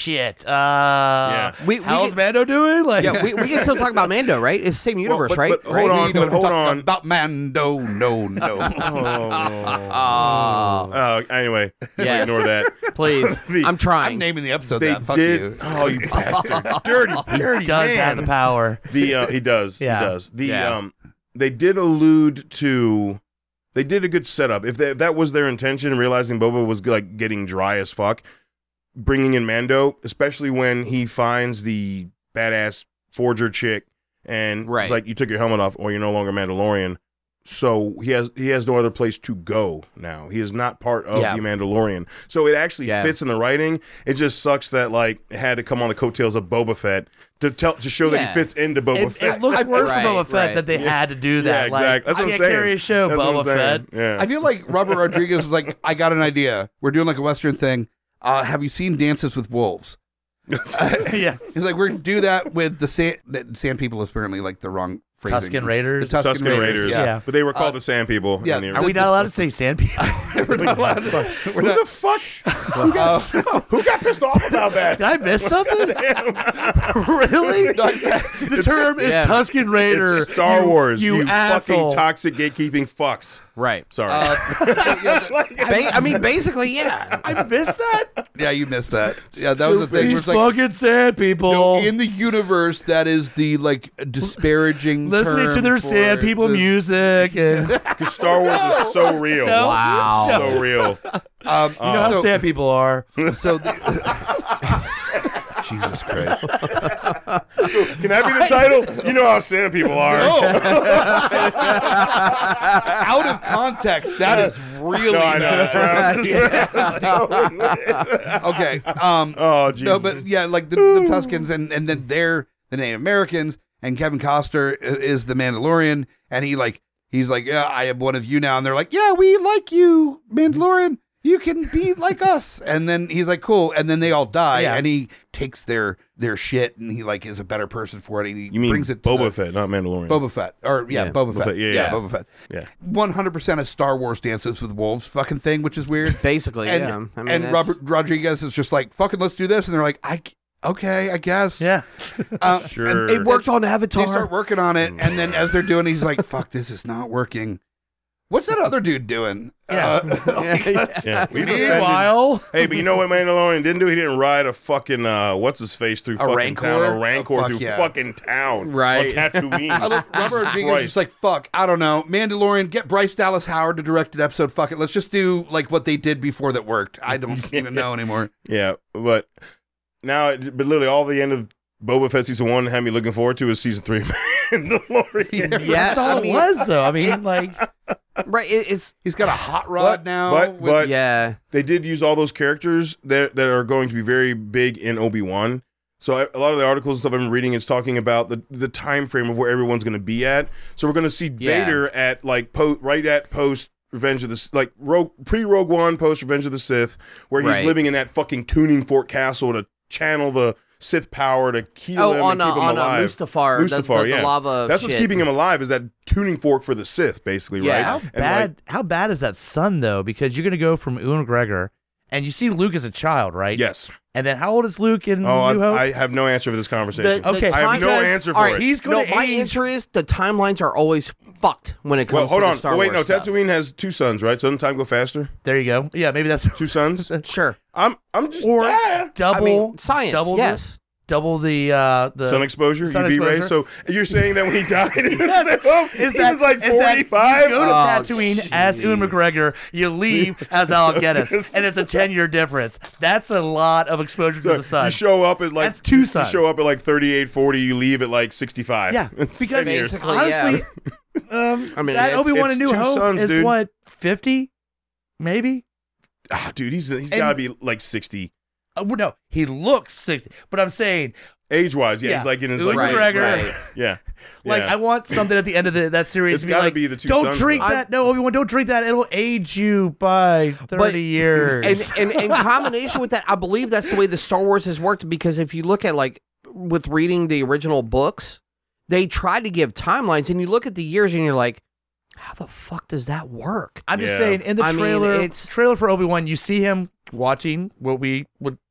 shit. Uh, We- we how's get- Mando doing? Like, Yeah, we, we can still talk about Mando, right? It's the same universe, but- right? but hold right? on. We don't hold talk on. about Mando. No, no. Oh, Uh, anyway, Yes. ignore that. please. The- I'm trying. I'm naming the episode They that. Fuck did. you. Oh, you bastard! Dirty, dirty he does man. have the power. The uh, he does. Yeah. He does. The Yeah. um, they did allude to. They did a good setup. If, they, if that was their intention, realizing Boba was like getting dry as fuck, bringing in Mando, especially when he finds the badass forger chick, and Right. it's like, you took your helmet off, or you're no longer Mandalorian. So he has he has no other place to go now. He is not part of Yeah. the Mandalorian. So it actually Yeah. fits in the writing. It just sucks that like it had to come on the coattails of Boba Fett to tell to show that Yeah. he fits into Boba It, Fett. it looks worse Right, for Boba Fett right. that they had to do that. Yeah, Like, exactly. That's what I I'm can't saying. carry a show, That's what I'm Boba Fett. saying. Yeah. I feel like Robert Rodriguez was like, I got an idea. We're doing like a Western thing. Uh, have you seen Dances with Wolves? yeah. He's like, we're going to do that with the sand, the sand people is apparently like the wrong phrasing. Tusken Raiders. The Tusken, Tusken Raiders, Raiders, yeah. yeah. but they were called Uh, the Sand People. yeah. in the Are we not allowed to say sand people? We're not allowed to- we're Who not- the fuck? Who got, who got pissed off about that? Did I miss something? really? The term is Yeah. Tusken Raider. It's Star you- Wars. You, You, asshole. fucking toxic gatekeeping fucks. right. Sorry. Uh, yeah, Ba- I mean, basically, yeah. I missed that. yeah, you missed that. Yeah, that was the thing. It These was like, fucking sand people. no, in the universe, that is the like disparaging. listening to term their for sand people the- music and Because Star Wars is so real. No. Wow. So real. Um, you know how so, sand people are. so the, Jesus Christ. Can that be the title? You know how sand people are. Out of context, that is really No, I know. bad. That's where I was- that's where I was going with it. Okay. Um, Oh, Jesus. no, but yeah, like the, the Tuscans, and, and then they're the Native Americans, and Kevin Costner i- is the Mandalorian, and he like he's like, yeah, I am one of you now, and they're like, yeah, we like you, Mandalorian. You can be like us, and then he's like, cool, and then they all die, Yeah. and he takes their their shit, and he like is a better person for it. And he You mean brings it to Boba the- Fett, not Mandalorian. Boba Fett, or yeah, Yeah. Boba, Boba Fett. Fett, yeah, yeah. Boba Fett. Yeah. one hundred percent a Star Wars Dances with Wolves fucking thing, which is weird. Basically, and yeah. I mean, and that's- Robert Rodriguez is just like, fucking, let's do this, and they're like, I okay, I guess. Yeah. Uh, Sure. It worked on They Avatar. start working on it, and then as they're doing it, he's like, fuck, this is not working. What's that other dude doing? Yeah. Uh, Yeah. Yeah. We've offended- Meanwhile, Hey, but you know what Mandalorian didn't do? He didn't ride a fucking uh, what's his face through fucking Rancor? town, a Rancor Oh, fuck through yeah. fucking town, Right. On Tatooine. I look, Robert Rodriguez is Christ. just like, fuck, I don't know. Mandalorian, get Bryce Dallas Howard to direct an episode. Fuck it. Let's just do like what they did before that worked. I don't even know anymore. Yeah, but now, it- but literally all the end of Boba Fett season one had me looking forward to is season three. of Mandalorian. Yeah, that's all I mean- it was, though. I mean, like, Right. It, it's He's got a hot rod But- now. but- with- but- yeah. They did use all those characters that that are going to be very big in Obi-Wan. So I, a lot of the articles and stuff I've been reading is talking about the the time frame of where everyone's going to be at. So we're going to see Yeah. Vader at like po- right at post Revenge of the S- like Rogue pre Rogue One, post Revenge of the Sith, where he's Right. living in that fucking tuning fork castle to channel the Sith power to heal Oh, him on and uh, keep him on uh, alive. Mustafar. Mustafar, the, the, yeah. the lava. That's what's shit. keeping him alive is that tuning fork for the Sith, basically, Yeah. right? how And, bad? like, how bad is that son though? Because you're gonna go from Ewan McGregor, and you see Luke as a child, right? yes. And then how old is Luke in Oh, New Hope? I, I have no answer for this conversation. The- the Okay. I have no time- answer for all right, it. He's No, going to my age. answer is the timelines are always fucked when it Well, comes hold to on. the Star Oh, wait, Wars no. stuff. Tatooine has two sons, right? So doesn't time go faster? There you go. Yeah, maybe that's Two sons. Sure. I'm. I'm just. or Ah, double I mean, science. double the- yes. double the uh the sun exposure, sun U V rays. exposure. So you're saying that when he died, Yes. he Is that, was like is that forty-five. You go to Oh, Tatooine as Ewan jeez. McGregor, you leave as Alec Guinness, and it's a ten-year difference. That's a lot of exposure to So the sun. you show up at like That's two you suns. show up at like thirty-eight, forty. You leave at like sixty-five. Yeah, It's because ten years. Basically, honestly, um, I mean, that it's- Obi Wan it's and New two Hope sons, is dude. what fifty, maybe. Ah, dude, he's he's And- got to be like sixty Uh, well, no, he looks sixty, but I'm saying, age-wise. Yeah, Yeah. he's like in his Ewan like Right, McGregor. right. yeah. like, yeah. I want something at the end of the, that series It's to be gotta like, be the two don't sons, drink though. that. No, Obi Wan, don't drink that. It'll age you by thirty But- years. And, and in combination with that, I believe that's the way the Star Wars has worked. Because if you look at like with reading the original books, they try to give timelines, and you look at the years, and you're like, how the fuck does that work? I'm just Yeah. saying, in the I mean, trailer, it's- trailer for Obi Wan, you see him watching what we would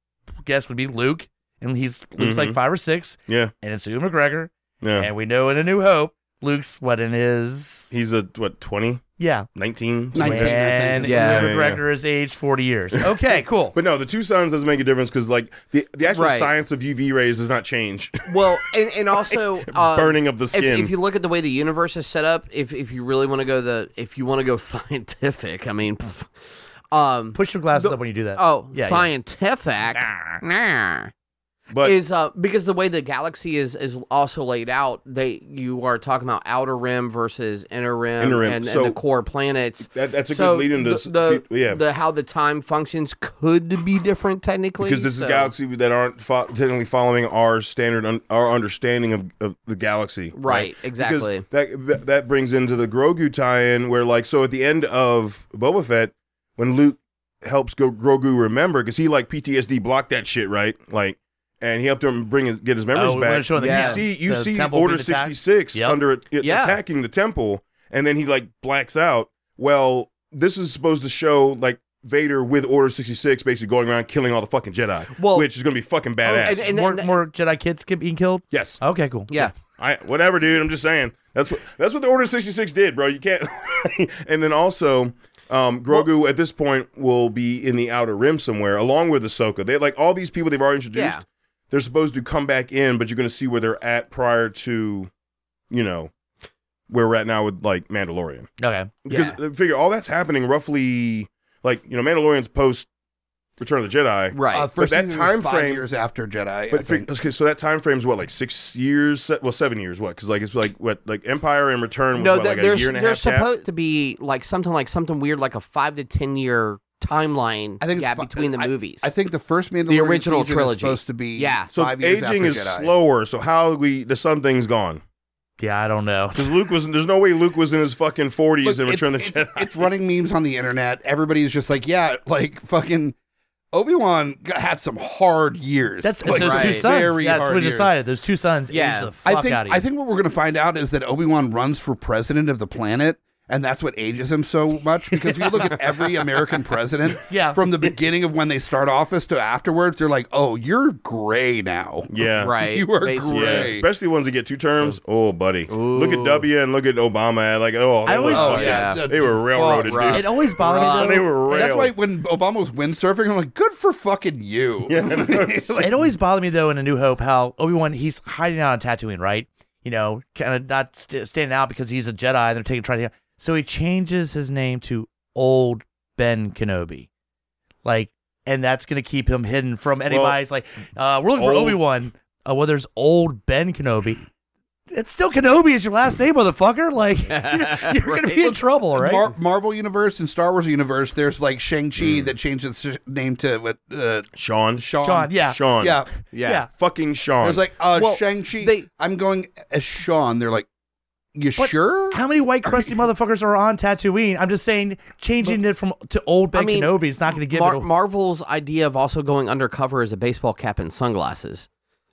guess would be Luke, and he's Luke's Mhm. like five or six, Yeah, and it's Ewan McGregor, yeah. and we know in A New Hope, Luke's what in his He's a what twenty, yeah, nineteen, nineteen, I think. and Yeah. Ewan Yeah, yeah, McGregor is aged forty years. Okay, cool. But no, the two suns doesn't make a difference because like the the actual Right. science of U V rays does not change. Well, and, and also uh, Burning of the If, skin. if you look at the way the universe is set up, if if you really want to go the if you want to go scientific, I mean, pff, um, Push your glasses The- up when you do that. oh, Yeah, yeah. scientific, nah. but is uh because the way the galaxy is is also laid out, they you are talking about outer rim versus inner rim, Inner rim. And, So- and the core planets. that, that's a so good lead into the, s- the, fu- yeah. the how the time functions could be different technically Because this so- is galaxy that aren't fo- technically following our standard, un- our understanding of, of the galaxy. Right, exactly. Because that, that that brings into the Grogu tie-in, where like so at the end of Boba Fett, when Luke helps go Grogu remember, because he like P T S D blocked that shit, right? Like, and he helped him bring his, get his memories Oh, we wanna back. show the- Yeah. You see, you the see temple Order being attacked? sixty-six Yep. under it, Yeah. attacking the temple, and then he like blacks out. Well, this is supposed to show like Vader with Order sixty-six basically going around killing all the fucking Jedi, Well- which is going to be fucking Oh, badass. and- and- more, and- more Jedi kids get- being killed. yes, Okay, cool. yeah. I whatever, dude. I'm just saying that's what that's what the Order sixty-six did, bro. You can't. And then also, um, Grogu at this point will be in the Outer Rim somewhere, along with Ahsoka. They like all these people they've already introduced. Yeah. They're supposed to come back in, but you're going to see where they're at prior to, you know, where we're at now with like Mandalorian. Okay. Because Yeah. uh, figure all that's happening roughly, like you know, Mandalorian's post Return of the Jedi. Right. Uh, first that season time was five frame- years after Jedi. I But think. fig- okay, so that time frame's what, like six years? Se- well, seven years. What? Because like it's like what, like Empire and Return was no, what, there- like a there's year and a there's half gap? supposed to be like something like something weird, like a five to ten year timeline. I think it's gap fi- between the I- movies. I think the first Mandalorian original season trilogy. is supposed to be Yeah. So five years aging after is Jedi. slower. So how do we the sun thing's gone? Yeah, I don't know. Because Luke was there's no way Luke was in his fucking forties Look, in it's, Return of the it's, Jedi. it's running memes on the internet. Everybody's just like, yeah, like fucking Obi-Wan got, had some hard years. That's like, it's those two right. sons. very That's hard what we years. decided. Those two sons. Yeah. Age the fuck I think out of you. I think what we're going to find out is that Obi-Wan runs for president of the planet, and that's what ages him so much. Because if you look at every American president, Yeah. from the beginning of when they start office to afterwards, they're like, "Oh, you're gray now." yeah. right. You are basically. Yeah, Gray. especially ones that get two terms. Oh, buddy, look at Ooh. W and look at Obama. Like, oh, I they were always- Oh, fucking- yeah. they were railroaded, Oh, dude. It always bothered Right. me They though. were And railed. that's why when Obama was windsurfing, I'm like, "Good for fucking you." Yeah, no, it's It always bothered me though in A New Hope how Obi-Wan he's hiding out on Tatooine, right? You know, kind of not st- standing out because he's a Jedi and they're taking trying to. So he changes his name to Old Ben Kenobi, like, and that's gonna keep him hidden from anybody. It's like, uh, we're looking for Old- Obi-Wan. Uh, well, there's Old Ben Kenobi. It's still Kenobi is your last name, motherfucker. Like, you're, you're gonna be in trouble, right? Mar- Marvel universe and Star Wars universe, there's like Shang-Chi Mm. that changed its name to what? Uh, Sean, Sean. Sean, yeah, Sean, Yeah. Yeah. yeah. fucking Sean. There's like, uh, Well, Shang-Chi. they- I'm going as Sean. They're like, you But sure? How many white crusty motherfuckers are on Tatooine? I'm just saying, changing it from to Old Ben I mean, Kenobi is not going to give Mar- it. A, Marvel's idea of also going undercover as a baseball cap and sunglasses.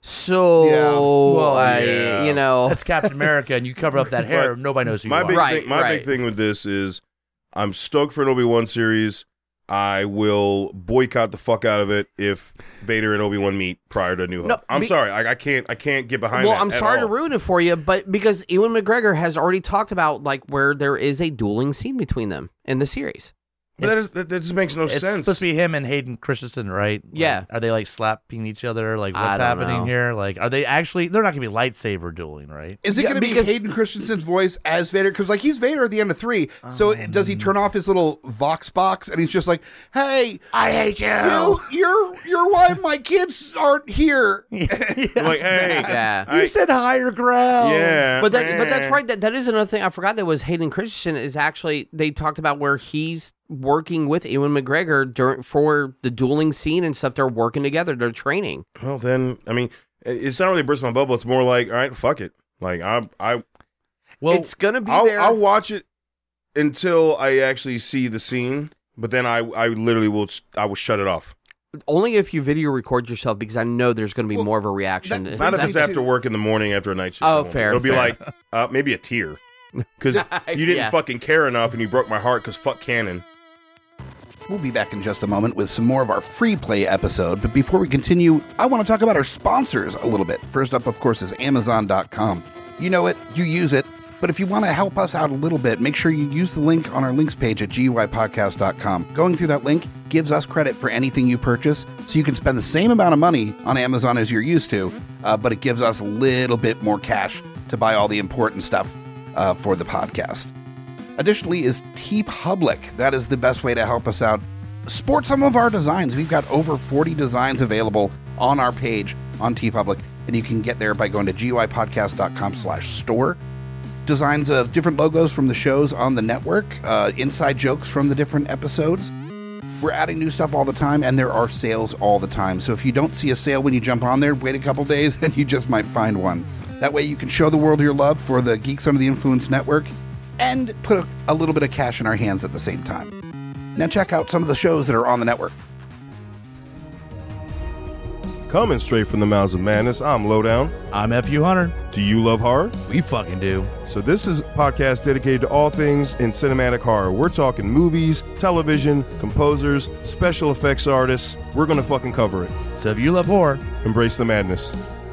So, Yeah. Well, I, yeah. you know, That's Captain America, and you cover up that hair, But nobody knows who my you big are. Right, thing, my right. big thing with this is I'm stoked for an Obi-Wan series. I will boycott the fuck out of it if Vader and Obi-Wan meet prior to New Hope. No, I'm be- sorry, I, I can't I can't get behind well, that I'm at sorry to all. ruin it for you, but because Ewan McGregor has already talked about like where there is a dueling scene between them in the series. But that, It's- is, that, that just makes no It's sense. supposed to be him and Hayden Christensen, right? Like, Yeah. are they like slapping each other? Like, I what's don't happening know. here? Like, are they actually? They're not gonna be lightsaber dueling, right? Is it Yeah, going to be because- Hayden Christensen's voice as Vader? Because like he's Vader at the end of three. So does he turn off his little Vox box and he's just like, "Hey, I hate you, you're you're why my kids aren't here." like, hey, Yeah. You I- said higher ground. yeah, But that, but that's eh. right. That that is another thing I forgot. That was Hayden Christensen is actually they talked about where he's working with Ewan McGregor during for the dueling scene and stuff. They're working together. They're training. Well, then, I mean, it- it's not really burst my bubble. It's more like, all right, fuck it. Like, I, I, Well, it's gonna be I'll, there. I'll watch it until I actually see the scene. But then I, I literally will, I will shut it off. Only if you video record yourself, because I know there's going to be Well, more of a reaction. that- Not if That's it's after too- work in the morning after a night shift. Oh, It won't. fair, It'll be fair. like uh, maybe a tear because you didn't Yeah. fucking care enough and you broke my heart because fuck Canon. We'll be back in just a moment with some more of our free play episode, but before we continue, I want to talk about our sponsors a little bit. First up, of course, is Amazon dot com. You know it, you use it, but if you want to help us out a little bit, make sure you use the link on our links page at G U I podcast dot com. Going through that link gives us credit for anything you purchase, so you can spend the same amount of money on Amazon as you're used to, uh, but it gives us a little bit more cash to buy all the important stuff uh, for the podcast. Additionally is TeePublic. That is the best way to help us out. Sport some of our designs. We've got over forty designs available on our page on TeePublic, and you can get there by going to G U I podcast dot com slash store. Designs of different logos from the shows on the network, uh, inside jokes from the different episodes. We're adding new stuff all the time, and there are sales all the time. So if you don't see a sale when you jump on there, wait a couple days, and you just might find one. That way you can show the world your love for the Geeks Under the Influence Network and put a, a little bit of cash in our hands at the same time. Now check out some of the shows that are on the network. Coming straight from the mouths of madness, I'm Lowdown. I'm F U Hunter. Do you love horror? We fucking do. So this is a podcast dedicated to all things in cinematic horror. We're talking movies, television, composers, special effects artists. We're going to fucking cover it. So if you love horror, Embrace the madness.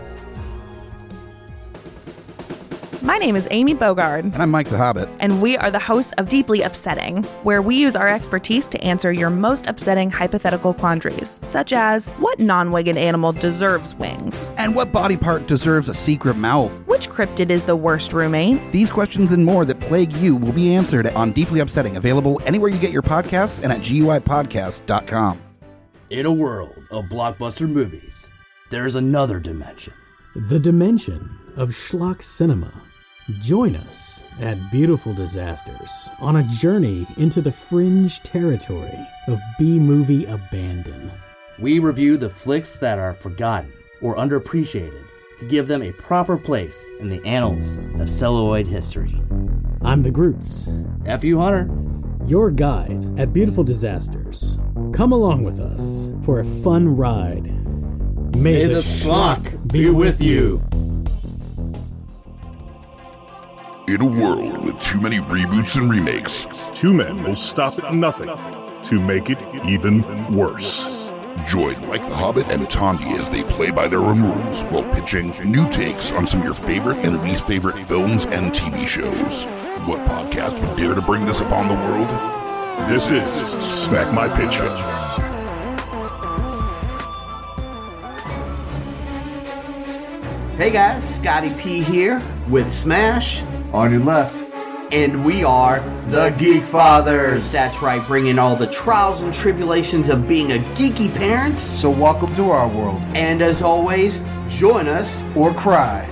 My name is Amy Bogard, And I'm Mike the Hobbit. and we are the hosts of Deeply Upsetting, where we use our expertise to answer your most upsetting hypothetical quandaries, such as, what non-winged animal deserves wings? And what body part deserves a secret mouth? Which cryptid is the worst roommate? These questions and more that plague you will be answered on Deeply Upsetting, available anywhere you get your podcasts and at G U I podcast dot com. In a world of blockbuster movies, there's another dimension. The dimension of schlock cinema. Join us at Beautiful Disasters on a journey into the fringe territory of B-movie abandon. We review the flicks that are forgotten or underappreciated to give them a proper place in the annals of celluloid history. I'm the Groots, F U Hunter. your guides at Beautiful Disasters. Come along with us for a fun ride. May, May the schlock be with you. In a world with too many reboots and remakes, two men will stop at nothing to make it even worse. join Mike the Hobbit and Tondi as they play by their own rules while pitching new takes on some of your favorite and least favorite films and T V shows. What podcast would dare to bring this upon the world? This is Smack My Pitch Up. Hey guys, Scotty P here with Smash on your left. And we are the Geek Fathers. That's right, bringing all the trials and tribulations of being a geeky parent. So welcome to our world. And as always, join us or cry.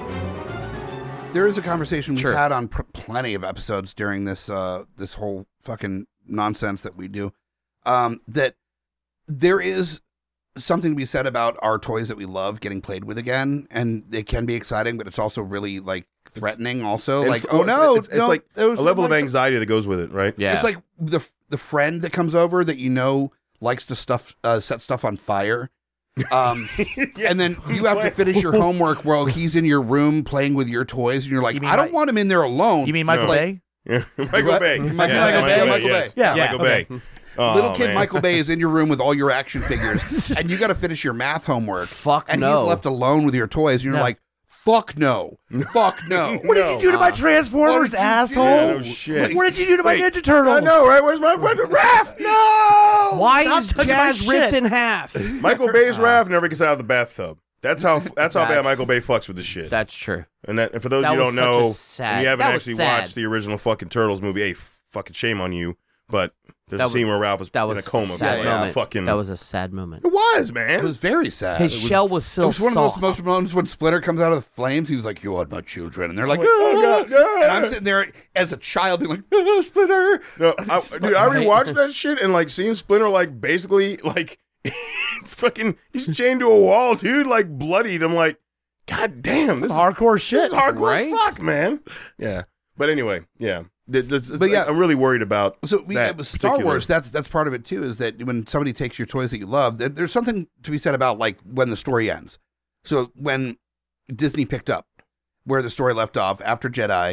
There is a conversation we've Sure. had on pr- plenty of episodes during this uh, this whole fucking nonsense that we do. Um, that there is something to be said about our toys that we love getting played with again, and it can be exciting, but it's also really like threatening. Also, It's- like, oh it's- no, it's, it's no, like there was a level of like- anxiety that goes with it, right? Yeah. It's like the the friend that comes over that you know likes to stuff uh, set stuff on fire. Um, and then you have to finish your homework while he's in your room playing with your toys, and you're like, You mean I don't Mi- want him in there alone. You mean Michael No. Bay? Yeah. Michael What? Bay. Michael- Yes, Michael Bay, Michael yes. Bay. Yeah, Michael okay. Bay. Oh, Little kid man. Michael Bay is in your room with all your action figures, and you got to finish your math homework. Fuck and no. he's left alone with your toys, and you're No. like, fuck no, fuck no. What did you do to my What Transformers, did you do? asshole? Yeah, no shit. What did you do to my Wait, Ninja Turtles? I know, right? Where's my brother Raph? No! Why Stop is touching my Jazz shit. ripped in half? Michael Bay's Raph never gets out of the bathtub. That's how that's how bad That's- Michael Bay fucks with this shit. That's true. And that, and for those That of you who was don't such a know, sad- and you haven't that was actually sad. watched the original fucking Turtles movie, hey, fucking shame on you. But there's That a was- scene where Ralph was That in was a coma. a sad for like, moment. fucking, That was a sad moment. it was, man. It was very sad. His It was- shell was It still was one soft. of those most moments when Splinter comes out of the flames. He was like, "You are my children," and they're like, like, oh, God, no. and I'm sitting there as a child being like, oh, "Splinter." No, I, dude, I rewatched that shit and like seeing Splinter like basically like fucking he's chained to a wall, dude, like bloodied. I'm like, God damn, this is hardcore shit. This is hardcore right? as fuck, man. Yeah, but anyway, yeah. Th- this- it's- But yeah. I'm really worried about. So we, that with Star particular- Wars, that's that's part of it too. Is that when somebody takes your toys that you love, there- there's something to be said about like when the story ends. So when Disney picked up where the story left off after Jedi,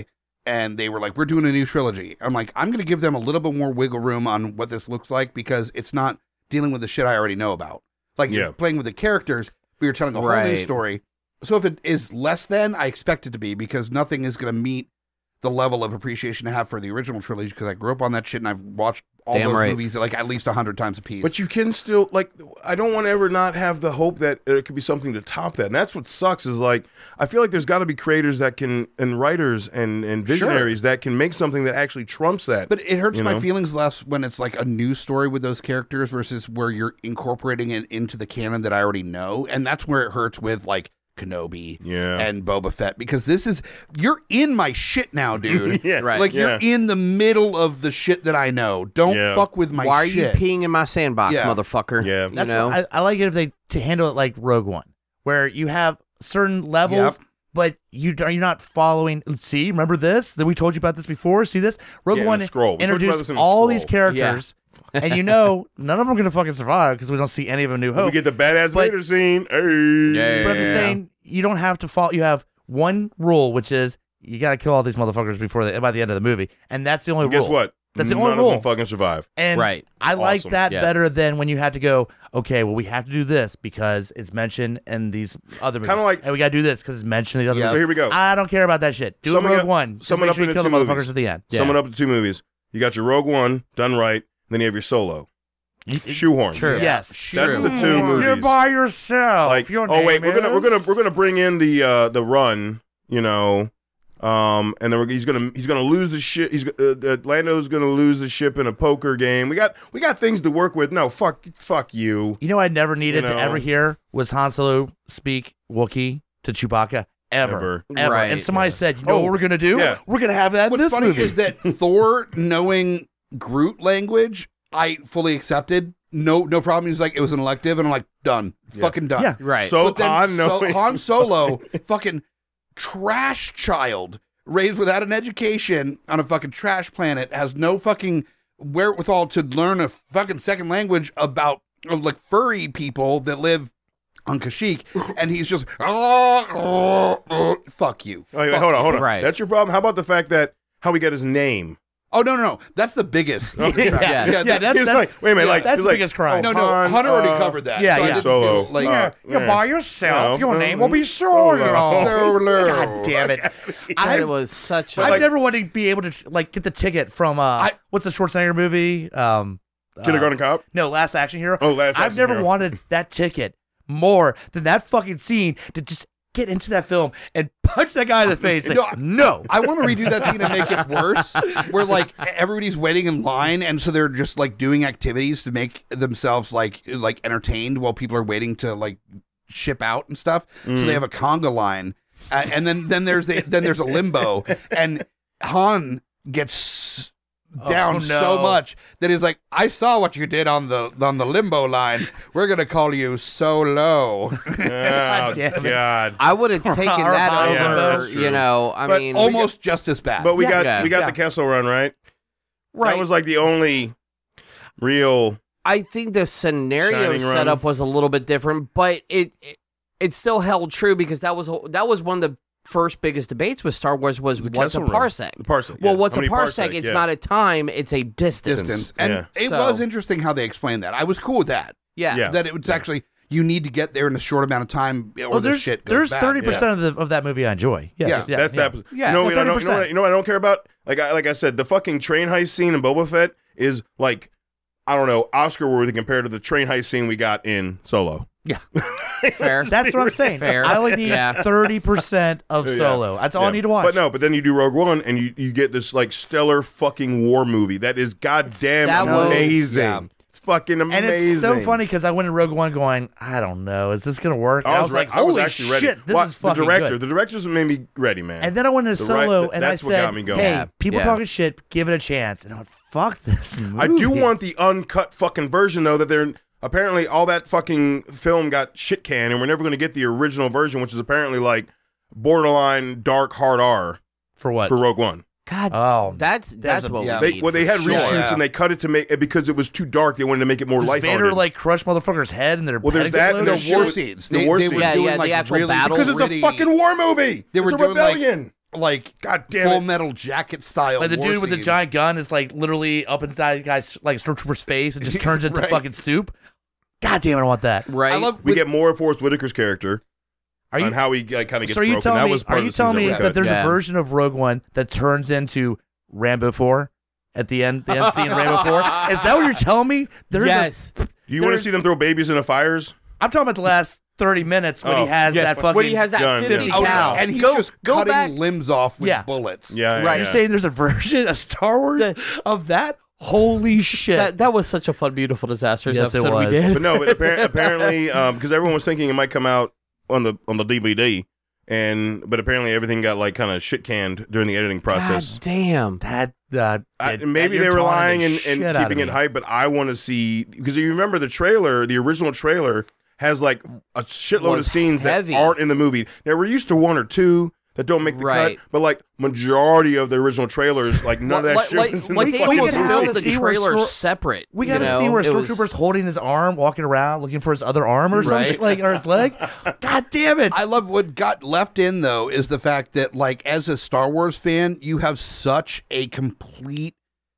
and they were like, we're doing a new trilogy. I'm like, I'm going to give them a little bit more wiggle room on what this looks like because it's not dealing with the shit I already know about. Like, Yeah. you're playing with the characters, but you're telling a whole new Right. story. So if it is less than, I expect it to be because nothing is going to meet the level of appreciation I have for the original trilogy because I grew up on that shit and I've watched all Damn those right. movies like at least a hundred times a piece. But you can still like. I don't want to ever not have the hope that there could be something to top that. And that's what sucks. Is like I feel like there's got to be creators that can and writers and and visionaries that can make something that actually trumps that. But it hurts you my know? feelings less when it's like a new story with those characters versus where you're incorporating it into the canon that I already know. And that's where it hurts with like Kenobi Yeah. and Boba Fett because this is, you're in my shit now, dude. Yeah, right. Like Yeah. you're in the middle of the shit that I know. Don't Yeah. fuck with my Why are shit. you peeing in my sandbox, Yeah. motherfucker? Yeah. You That's know? I, I like it if they to handle it like Rogue One, where you have certain levels, Yep. but you are you not following. See, remember this? That we told you about this before. See this? Rogue Yeah, in One the scroll. We told you about introduced this in the all scroll. these characters, and you know none of them are gonna fucking survive because we don't see any of them. New Hope. we get the badass But- Vader scene. Hey. But I'm just saying you don't have to follow. You have one rule, which is you got to kill all these motherfuckers before the, by the end of the movie, and that's the only And guess rule. what? That's the None only of rule. them fucking survive. And Right. I like Awesome. that Yeah. better than when you had to go, okay, well, we have to do this because it's mentioned in these other movies. Kinda like- and we got to do this because it's mentioned in the other Yeah. movies. So here we go. I don't care about that shit. Do Summing it Rogue up- One. Just summing make up sure you into kill the two motherfuckers movies. at the end. Summing up the two movies. You got your Rogue One done right. Then you have your Solo. You- Shoehorn. True. Yes. That's the two movies. You're by yourself. Like, Your oh wait, name we're gonna we're gonna is- we're gonna bring in the uh the run, you know, um, and then we're, he's gonna he's gonna lose the ship. He's uh, uh, Lando's gonna lose the ship in a poker game. We got we got things to work with. No, fuck fuck you. You know, I never needed You know? to ever hear was Han Solo speak Wookiee to Chewbacca ever, Ever. ever. Right. And somebody said, "You know Oh, what we're gonna do? yeah. We're gonna have that in What's this funny movie." is that Thor knowing Groot language, I fully accepted. No, no problem. He's like, it was an elective, and I'm like, done, Yeah. fucking done. Yeah. Right. So But then Han so, knowing Han Solo, fucking trash child, raised without an education on a fucking trash planet, has no fucking wherewithal to learn a fucking second language about uh, like furry people that live on Kashyyyk, and he's just, oh, oh, oh, fuck you. Oh, wait, Fuck hold on, you. hold on. Right. That's your problem. How about the fact that how we got his name? Oh no, no, no, that's the biggest. Okay. Yeah, yeah, that- that's- He's like, wait a minute, yeah, like that's he's the like, biggest crime. no, no, Han, Hunter already uh, covered that. yeah, so I yeah. didn't Solo. feel like, Uh, You're yeah. by yourself. No, Your no, name will be Solo. Solo. Solo. God damn it! God, I've, it was such a I've like- never wanted to be able to like get the ticket from uh, I- what's the Schwarzenegger movie? Um, Kindergarten uh, Cop. No, Last Action Hero. Oh, Last I've Action never Hero. wanted that ticket more than that fucking scene to just get into that film and punch that guy in the face. Like, No, no, I want to redo that scene and make it worse, where like everybody's waiting in line, and so they're just like doing activities to make themselves like like entertained while people are waiting to like ship out and stuff. So Mm. they have a conga line, uh, and then then there's the then there's a limbo, and Han gets down Oh, no. so much that he's like, I saw what you did on the on the limbo line. We're gonna call you Solo. Oh, damn it. God. I would have taken Or that Han, yeah, over, that's true. you know. I But mean, Almost just as bad. But we Yeah. got Yeah. we got Yeah. the Kessel Run, right? right. That was like the only real. I think the scenario Shining Run. setup was a little bit different, but it, it it still held true because that was that was one of the first biggest debates with Star Wars was The what's a Kessel Run. parsec. The parsec. Well, yeah. what's How a many parsec? It's yeah. not a time; it's a distance. distance. And Yeah. it So- was interesting how they explained that. I was cool with that. Yeah. Yeah. That it was actually you need to get there in a short amount of time or well, the there's shit goes there's bad. thirty percent of the of that movie I enjoy. Yes, Yeah. yeah, That's yeah. that. Yeah, you know, yeah, what I don't, you know, what, thirty percent. you know what I don't care about? Like I like I said, the fucking train heist scene in Boba Fett is like, I don't know, Oscar worthy compared to the train heist scene we got in Solo. Yeah. Fair. That's what I'm saying. Fair. I only need Yeah. thirty percent of Yeah. Solo. That's all I Yeah. need to watch. But no, but then you do Rogue One and you, you get this like stellar fucking war movie that is goddamn That was- amazing. yeah. It's fucking amazing. And it's so funny because I went in Rogue One going, I don't know, is this gonna work? And I I was, was re- like, I was holy actually ready. shit, this Well, is fucking the director. good. The directors made me ready, man. And then I went into The right- Solo th- and I that's what said, got me going. hey, Yeah. people Yeah. talking shit, give it a chance. And I went, fuck this movie. I do want the uncut fucking version though. That they're apparently all that fucking film got shit canned, and we're never going to get the original version, which is apparently like borderline dark hard R For what? for Rogue One. God, oh, that's there's that's a- what yeah. we They, need. well, they for had sure. reshoots Yeah. and they cut it to make it because it was too dark. They wanted to make it more does lighthearted. Vader like crush motherfucker's head and their Well, there's head that and explode? the The war shit- scenes. the They, war they scenes. were Yeah, doing yeah, the like actual really battle. because it's gritty- a fucking war movie. They were it's a doing, like- rebellion. like God damn Full it. Metal Jacket style. Like the war dude with the scenes. giant gun is like literally up inside the guy's like stormtrooper's face and just turns into Right. fucking soup. God damn it, I want that. Right. I love We with- get more of Forrest Whitaker's character Are you? on how he like, kind of gets So are you broken. telling That me? was part Are of you the telling scenes me that we that cut. there's Yeah. a version of Rogue One that turns into Rambo four at the end? The end scene in Rambo four. Is that what you're telling me? There's a- yes. Do you want to there's- see them throw babies into fires? I'm talking about the last thirty minutes when Oh, he has yeah, that fucking. when he has that gun, fifty yeah. Oh, cal. and he's go, just go cutting back. limbs off with Yeah. bullets. Yeah, Right. yeah. You're saying there's a version of Star Wars The- of that? Holy shit! That, that was such a fun, beautiful disasters Yes, it episode we was. did. But no, but appar- apparently, um, because everyone was thinking it might come out on the on the D V D, and but apparently everything got like kind of shit canned during the editing process. God damn. that uh, I, that- maybe you're they were taunting lying the and, and shit out of keeping it me. hype, but I want to see because you remember the trailer, the original trailer has like a shitload Was of scenes heavy. that aren't in the movie. Now we're used to one or two that don't make the Right. cut, but like majority of the original trailers, like none of that like, shit like, was in like the they fucking almost movie. filmed We the gotta see where trailer Stor- separate. We you got to know? see where It was- Stormtrooper's holding his arm, walking around, looking for his other arm or Right. something, like or his leg. God damn it! I love what got left in though is the fact that like as a Star Wars fan, you have such a complete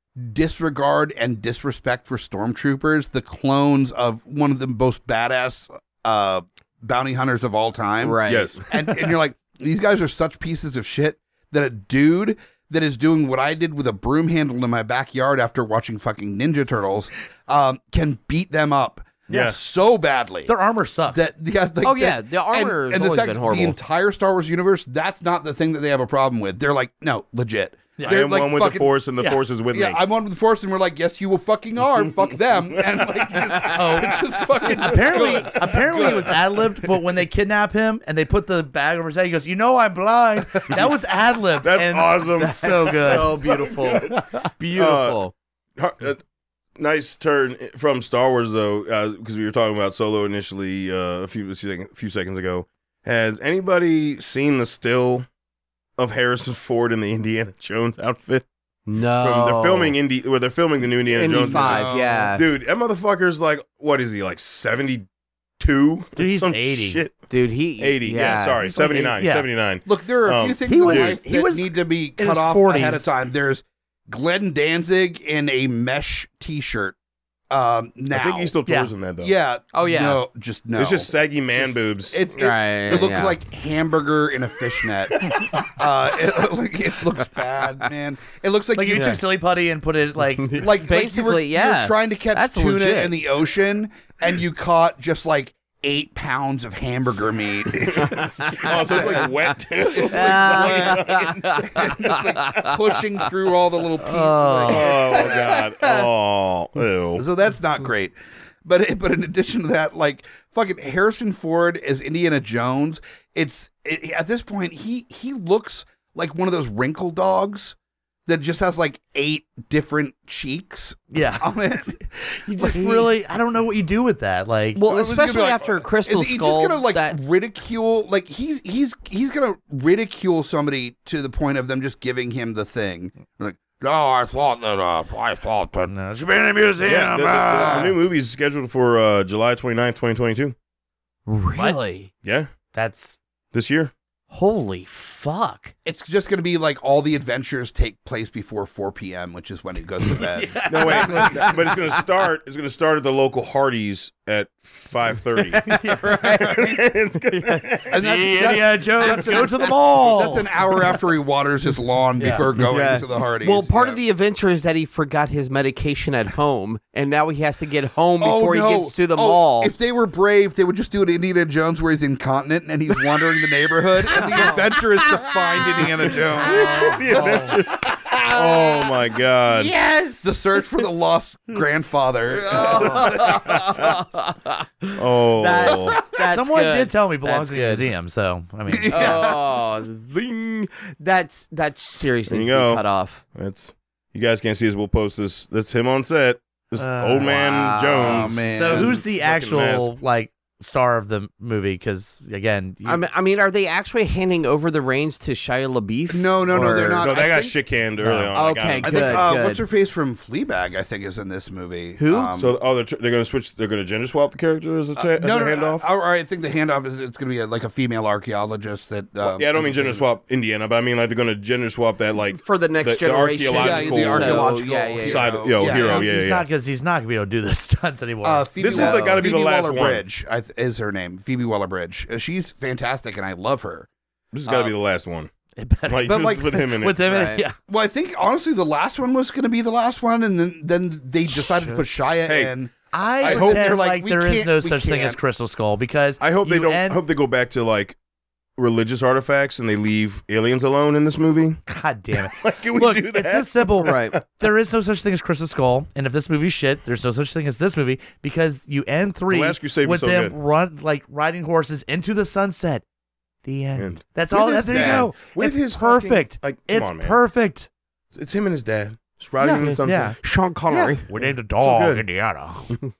disregard and disrespect for stormtroopers, the clones of one of the most badass uh, bounty hunters of all time. Right. Yes. And and you're like, these guys are such pieces of shit that a dude that is doing what I did with a broom handle in my backyard after watching fucking Ninja Turtles um, can beat them up Yeah. so badly. Their armor sucks. That yeah, like Oh, yeah, that- the armor and, has and the always fact been that horrible. The entire Star Wars universe, that's not the thing that they have a problem with. They're like, no, legit. I They're am like one with fucking- the Force, and the yeah. Force is with Yeah, me. I'm one with the Force, and we're like, yes, you will fucking are. Fuck them, and like, just, oh, just fucking. apparently, good. apparently it was ad libbed. But when they kidnap him and they put the bag over his head, he goes, "You know I'm blind." That was ad libbed. That's awesome. So good. So beautiful. Beautiful. Har- uh, nice turn from Star Wars though, because we were talking about Solo initially uh, a few a few sec- few seconds ago. Has anybody seen the still of Harrison Ford in the Indiana Jones outfit? no. From they're filming Indy, where they're filming the new Indiana Indy Jones. five, No. yeah. Dude, that motherfucker's like, what is he like, seventy-two? Dude, he's Some eighty. Shit. Dude, he. eighty. Yeah, sorry, He's like seventy-nine. eighty, yeah. seventy-nine. Look, there are a few Um, things he in was- life he that was need to be in cut his off forties. ahead of time. There's Glenn Danzig in a mesh T-shirt. Um, now I think he still tours Yeah. in that though. Yeah. Oh, yeah. No, just no. It's just saggy man boobs. It, it, Right, it looks yeah. like hamburger in a fishnet. uh, it, like, it looks bad, man. It looks like, Like you you took silly putty and put it like like like you were, Basically, you were yeah. trying to catch That's tuna legit. in the ocean, and you caught just like eight pounds of hamburger meat. Oh, so it's like wet too. Just like pushing through all the little pieces. Oh god. Oh. Ew. So that's not great. But but in addition to that, like fucking Harrison Ford as Indiana Jones, it's it, at this point he he looks like one of those wrinkle dogs that just has like eight different cheeks yeah. on it. You just Like, really, I don't know what you do with that. Like, Well, It was gonna be especially like, after Crystal Is he Skull. just gonna like that, ridicule? Like he's he's he's gonna ridicule somebody to the point of them just giving him the thing. Like, no, I thought that. Uh, I thought that. no, it should be in a museum. Yeah, the, the, ah. the new movie's scheduled for uh, July twenty-ninth, twenty twenty-two. really? Yeah, That's this year. Holy fuck. It's just gonna be like all the adventures take place before four p.m., which is when it goes to bed. No wait, but it's going to start. It's going to start at the local Hardee's at five thirty. It's gonna- And See that's, Indiana that's, Jones, that's go an- to the mall. That's an hour after he waters his lawn Yeah. before going Yeah. to the Hardee's. Well, part Yeah. of the adventure is that he forgot his medication at home, and now he has to get home Oh, before no. he gets to the Oh, mall. If they were brave, they would just do an Indiana Jones where he's incontinent and he's wandering the neighborhood, and the adventure is to find Indiana Jones. oh my god. Yes. The search for the lost grandfather. Oh. That- that's Someone good. did tell me it belongs That's in a good. museum, so I mean, Oh, zing. That's that's seriously There you needs to be go. cut off. That's you guys can't see us. We'll post this. That's him on set. This Uh, old man wow, Jones. man. so who's the Fucking actual like star of the movie because again, you, I mean, I mean, are they actually handing over the reins to Shia LaBeouf? No, no, no, Or- they're not. No, they I got think- shit canned early No. on. They got Okay, him. I good. think uh, good. what's her face from Fleabag, I think, is in this movie. Who? Um, So, oh, they're, tr- they're going to switch. They're going to gender swap the character as a, ta- uh, as no, a no, handoff. I, I think the handoff is it's going to be a, like a female archaeologist that. Uh, yeah, I don't mean gender swap Indiana, but I mean like they're going to gender swap that like for the next the- the generation. archaeological- Yeah, the archaeological So, yeah, yeah, yeah. side, hero. you know, Yeah, hero. yeah. Yeah, he's yeah. not because he's not gonna be able to do the stunts anymore. Uh, Phoebe This is the- Waller- gotta be the Phoebe last one. Waller-Bridge I th- is her name. Phoebe Waller-Bridge. Uh, she's fantastic, and I love her. This has got to uh, be the last one. It better- Like, but, this like, is with him in it. with him, in it, Right. yeah. Well, I think honestly the last one was going to be the last one, and then then they decided to put Shia Hey, in. I, I hope pretend they're like, like, we there is can't- no we such thing as can't. Crystal Skull because I hope they you don't. end- I hope they go back to like religious artifacts and they leave aliens alone in this movie. God damn it! Like, can we Look, do that? it's just simple. Right. There is no such thing as Crystal Skull, and if this movie's shit, there's no such thing as this movie because you end three The Last Crusade was with so them good. run like riding horses into the sunset. The end. End. That's With all. his That's, there you dad. go. With it's his perfect. fucking- like, come it's on, man. perfect. It's him and his dad just riding in the sunset. Sean Connery. We named a So dog good. Indiana.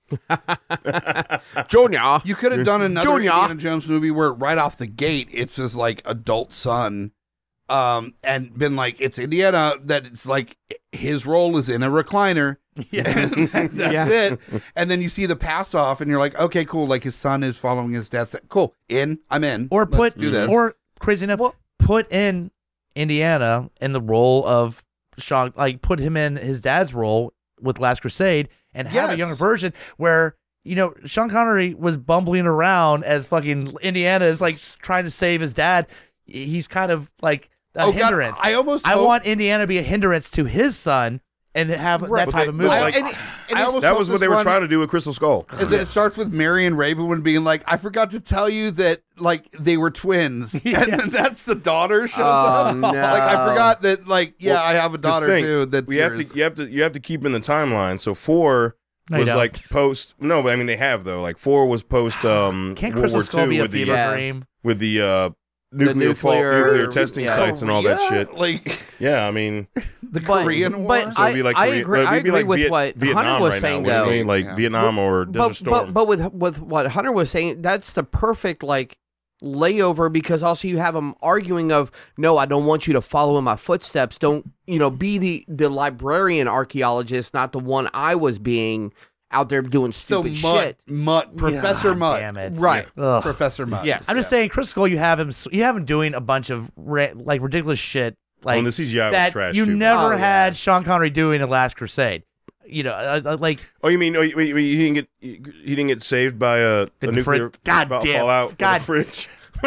Junior. You could have done another Junior. Indiana Jones movie where right off the gate it's his like adult son, um, and been like it's Indiana that it's like his role is in a recliner. Yeah. And that's Yeah. it. And then you see the pass off, and you're like, okay, cool. Like his son is following his dad's. Cool. In. I'm in. Or Let's put do this. or crazy enough, put in Indiana in the role of Sean, like put him in his dad's role with Last Crusade, and have a Yes. younger version where you know Sean Connery was bumbling around as fucking Indiana is like s- trying to save his dad. He's kind of like a Oh, God, hindrance. I almost I hope- want Indiana to be a hindrance to his son and have Right, that but type they- of movie. but I- like- and- and I it's- almost That hope was what this they were one- trying to do with Crystal Skull. Is that it starts with Marion Ravenwood being like, I forgot to tell you that like they were twins, Yeah. and then that's the daughter shows Oh, up. no. Like I forgot that like yeah, Well, I have a Just daughter think, too. That's we have yours. to you have to you have to keep in the timeline. So four No, you was don't. like post. No, but I mean they have though. Like four was post. Um, Can't World Crystal War Skull Two be a with fever the Yeah. dream? with the uh, nuclear fault, nuclear- nuclear testing yeah. sites and all that Yeah, shit. Like Yeah, I mean, the But- Korean War. but so it'd be like I Korea- agree- it'd I be agree like with Viet- what Vietnam Hunter was right saying, now, wouldn't it though. be? Like Yeah. Vietnam or Desert but, Storm. but but with with what Hunter was saying, that's the perfect like layover because also you have them arguing of no, I don't want you to follow in my footsteps. Don't you know? Be the the librarian archaeologist, not the one I was being out there doing so stupid Mutt, shit. Mutt, Professor God Mutt, damn it. Right. Ugh. Professor Mutt. Yes. I'm just saying, Crystal Skull, you have him. You have him doing a bunch of ra- like ridiculous shit, like and the C G I was that trash you too. never Oh, had yeah. Sean Connery doing in Last Crusade. You know, uh, uh, like Oh, you mean oh, you, you, you didn't get you, he didn't get saved by a, a The nuclear fridge. God fall- damn. fallout with a God. fridge?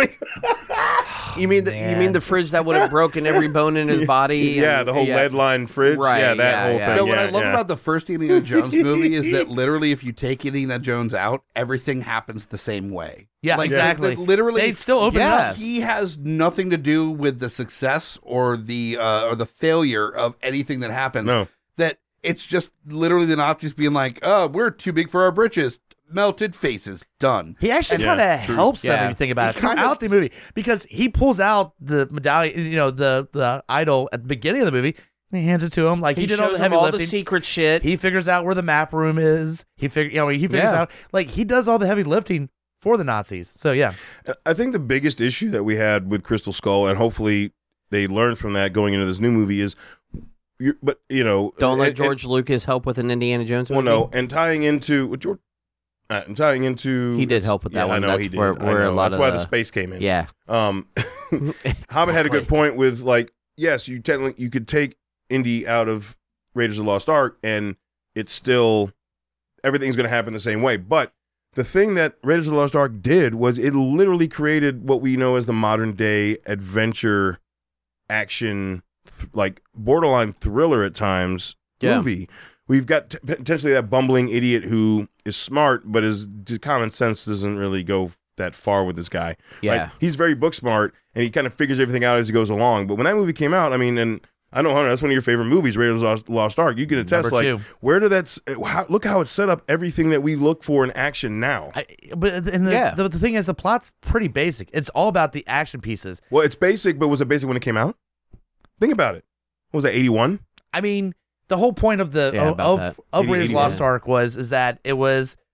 You mean the you man. mean the fridge that would have broken every bone in his body? yeah, and- the whole yeah. lead line fridge. Right, yeah, that yeah, whole yeah. thing. You know what yeah, I love yeah. about the first Indiana Jones movie is that literally, if you take Indiana Jones out, everything happens the same way. yeah, Like, exactly. that literally, They still open it Yeah. up. He has nothing to do with the success or the uh, or the failure of anything that happens. No. That it's just literally the Nazis being like, "Oh, we're too big for our britches." Melted faces, done. He actually Yeah, kind of true. helps them Yeah. if you think about He it kinda- throughout the movie because he pulls out the medallion, you know, the the idol at the beginning of the movie. And he hands it to him like he, He, did shows all the him heavy all lifting. the secret shit. He figures out where the map room is. He figure, you know, he figures Yeah. out like he does all the heavy lifting for the Nazis. So yeah, I think the biggest issue that we had with Crystal Skull, and hopefully they learned from that going into this new movie, is, you but you know, Don't let and- George Lucas help with an Indiana Jones and- movie. well, no, and tying into with George, uh, and tying into He did help with that yeah, one. I know That's he did. where- I where a know. lot That's of why the- the space came in. Yeah. Um, Hobbit had a good Exactly. point with like, yes, you technically you could take Indy out of Raiders of the Lost Ark, and it's still everything's going to happen the same way. But the thing that Raiders of the Lost Ark did was it literally created what we know as the modern day adventure action, th- like borderline thriller at times Yeah. movie. We've got t- potentially that bumbling idiot who is smart, but his d- common sense doesn't really go that far with this guy. Yeah. Right? He's very book smart, and he kind of figures everything out as he goes along. But when that movie came out, I mean, and I know, Hunter, that's one of your favorite movies, Raiders of the Lost, Lost Ark. You can attest, Number like, two. where did that, s- how, look how it set up everything that we look for in action now. I, but and the, Yeah. the the thing is, the plot's pretty basic. It's all about the action pieces. Well, it's basic, but was it basic when it came out? Think about it. What was that, eighty-one? I mean, the whole point of the Yeah, of about of, that. of eighty, Raiders of the Lost eighty-one. Ark was is that it was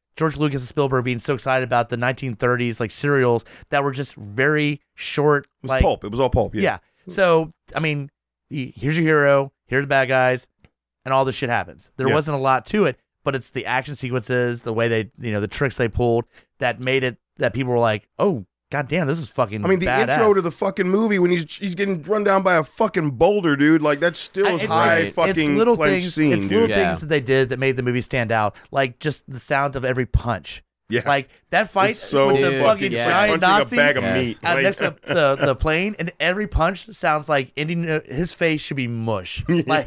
George Lucas and Spielberg being so excited about the nineteen thirties like serials that were just very short. It was like pulp. It was all pulp. Yeah. yeah. So I mean, here's your hero. Here's the bad guys, and all this shit happens. There Yeah. wasn't a lot to it, but it's the action sequences, the way they, you know, the tricks they pulled that made it that people were like, oh. God damn, this is fucking I mean, the badass. intro to the fucking movie when he's he's getting run down by a fucking boulder, dude. Like that still is It's- high it's, fucking it's little pledge things, scene, it's dude. little Yeah. things that they did that made the movie stand out, like just the sound of every punch. Yeah. Like that fight It's so with the Dude, fucking yeah. giant punching Nazi a bag of Yes. meat. uh, Like- next to the, the plane, and every punch sounds like Indian. His face should be mush. Like,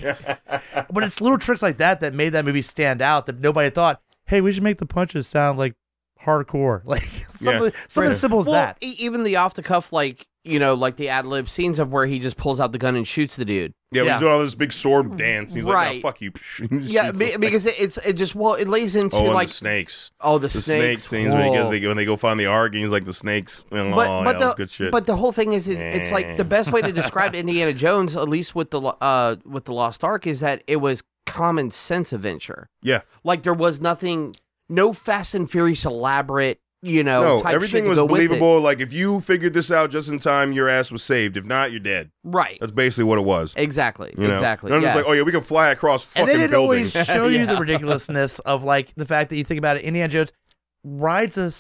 but it's little tricks like that that made that movie stand out. That nobody thought, hey, we should make the punches sound like hardcore, like something, Yeah. something as simple as Well, that. e- even the off the cuff, like you know, like the ad lib scenes of where he just pulls out the gun and shoots the dude. Yeah, Yeah. he's doing all this big sword dance. He's like, Right. "No, fuck you." He Yeah, shoots be, him. because it, it's it just well, it lays into oh, and like the snakes. oh the, The snakes. snake scenes when they, Whoa. go, they go when they go find the Ark, and he's like the snakes. Oh, but yeah, but that was the good shit. but the whole thing is it, it's like the best way to describe Indiana Jones, at least with the lo- uh with the Lost Ark, is that it was common sense adventure. yeah, Like there was nothing, no Fast and Furious elaborate, you know, no, type everything shit to was go with it. believable. Like if you figured this out just in time, your ass was saved. If not, you're dead. Right. That's basically what it was. Exactly. You know? exactly. And I'm just yeah. like, oh yeah, we can fly across And fucking they didn't buildings. always show you Yeah. the ridiculousness of like the fact that you think about it. Indiana Jones rides a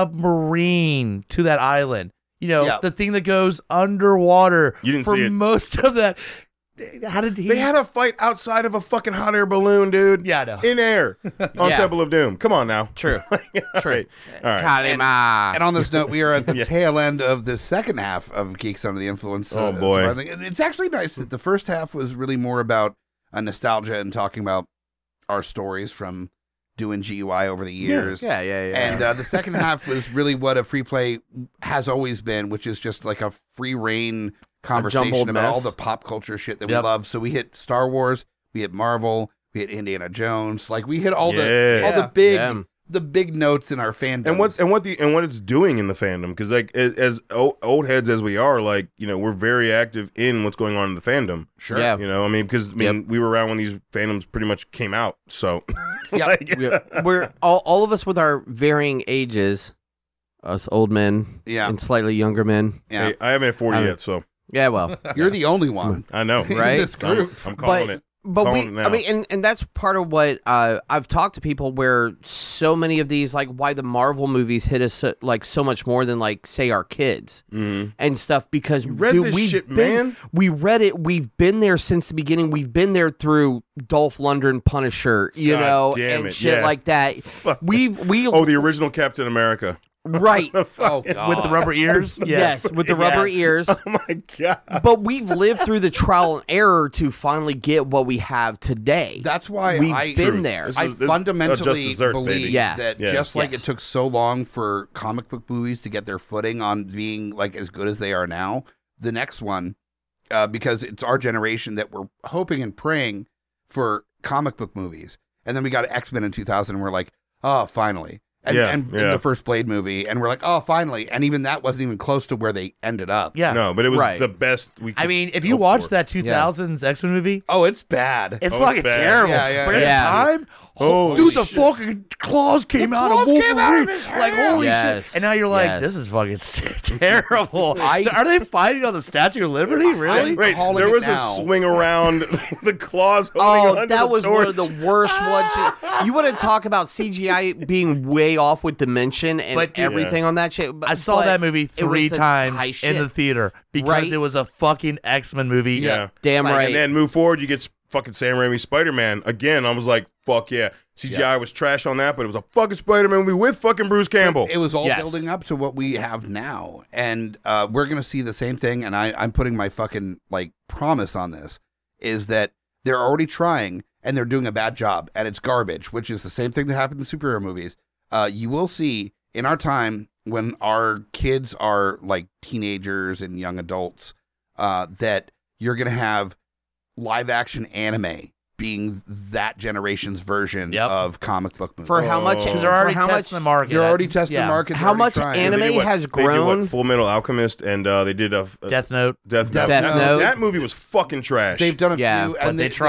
submarine to that island. You know, Yeah. the thing that goes underwater. You didn't for see it. most of that. How did he? They had a fight outside of a fucking hot air balloon, dude. Yeah, I know. In air on Yeah. Temple of Doom. Come on now. True. All right. All right. Kalima. And on this note, we are at the Yeah. tail end of the second half of Geeks Under the Influence. Oh, uh, boy. surprising. It's actually nice that the first half was really more about uh, nostalgia and talking about our stories from doing G U I over the years. Yeah, yeah, yeah. And uh, the second half was really what a free play has always been, which is just like a free reign conversation jumbled about all mess. the pop culture shit that Yep. we love. So we hit Star Wars, we hit Marvel, we hit Indiana Jones, like we hit all Yeah. the all the Yeah. big Yeah. the big notes in our fandom. And what and what the and what it's doing in the fandom, because like as, as o- old heads as we are, like you know, we're very active in what's going on in the fandom. Sure. Yeah. You know, I mean, because I mean, we were around when these fandoms pretty much came out. So, Yeah. like, we're, we're all, all of us with our varying ages, us old men Yeah. and slightly younger men. Yeah. hey, I haven't hit forty I mean- yet, so Yeah, well, You're the only one. I know. in Right? this So I'm, group. I'm calling but it. but we, Calling it now. I mean, and and that's part of what uh, I've talked to people where so many of these, like, why the Marvel movies hit us so, like so much more than like say our kids Mhm. and stuff because read dude, this we've shit, been- man. We read it. We've been there since the beginning. We've been there through Dolph Lundgren, Punisher, you God know, damn and it, shit yeah. like that. We've we Oh, the original Captain America. right. Oh God. with the rubber ears. Yes, with the rubber Yes. ears. Oh my god. But we've lived through the trial and error to finally get what we have today. That's why We've I been True. there. This I is- this- fundamentally uh, just desserts, believe baby. Yeah. that Yeah. just like Yes. it took so long for comic book movies to get their footing on being like as good as they are now, the next one, uh, because it's our generation that we're hoping and praying for comic book movies, and then we got X-Men in two thousand, and we're like, oh, finally. And, Yeah, and, and yeah. the first Blade movie, and we're like, oh, finally. And even that wasn't even close to where they ended up. Yeah. No, but it was Right. the best we could I mean, if you hope watch for. that two thousands X-Men movie, Oh, it's bad. it's Oh, fucking it's bad. terrible. Yeah, yeah, but at yeah. the time, Holy dude, the shit. fucking claws came out of claws Wolverine. came out of his Like hand. holy Yes. shit! And now you're like, Yes. this is fucking terrible. I- Are they fighting on the Statue of Liberty? Really? I'm Wait, calling there it was now. a swing around the claws. holding Oh, onto that the was one of the torch. worst ones. You want to talk about C G I being way off with dimension and But, dude, everything on that shit? But- I saw but that movie it was three the times high in shit. the theater because Right? it was a fucking X-Men movie. Yeah. Damn Like, right. And then move forward, you get s- fucking Sam Raimi Spider-Man. Again, I was like, fuck yeah. C G I was trash on that, but it was a fucking Spider-Man movie with fucking Bruce Campbell. It was all Yes. building up to what we have now, and uh, we're gonna see the same thing. And I, I'm putting my fucking like promise on this is that they're already trying and they're doing a bad job, and it's garbage, which is the same thing that happened in superhero movies. Uh, you will see in our time when our kids are like teenagers and young adults uh, that you're gonna have live action anime being that generation's version Yep. of comic book movies. For how much? Oh. Because For they're already how testing much? the market. You're already testing yeah. the market. they're How already much trying. anime They did what- has they did what, grown? Full Metal Alchemist, and uh, they did a, a Death Note. Death, Death Note. Note. That, that movie was fucking trash. They've done a Yeah, few, But and they, tried it.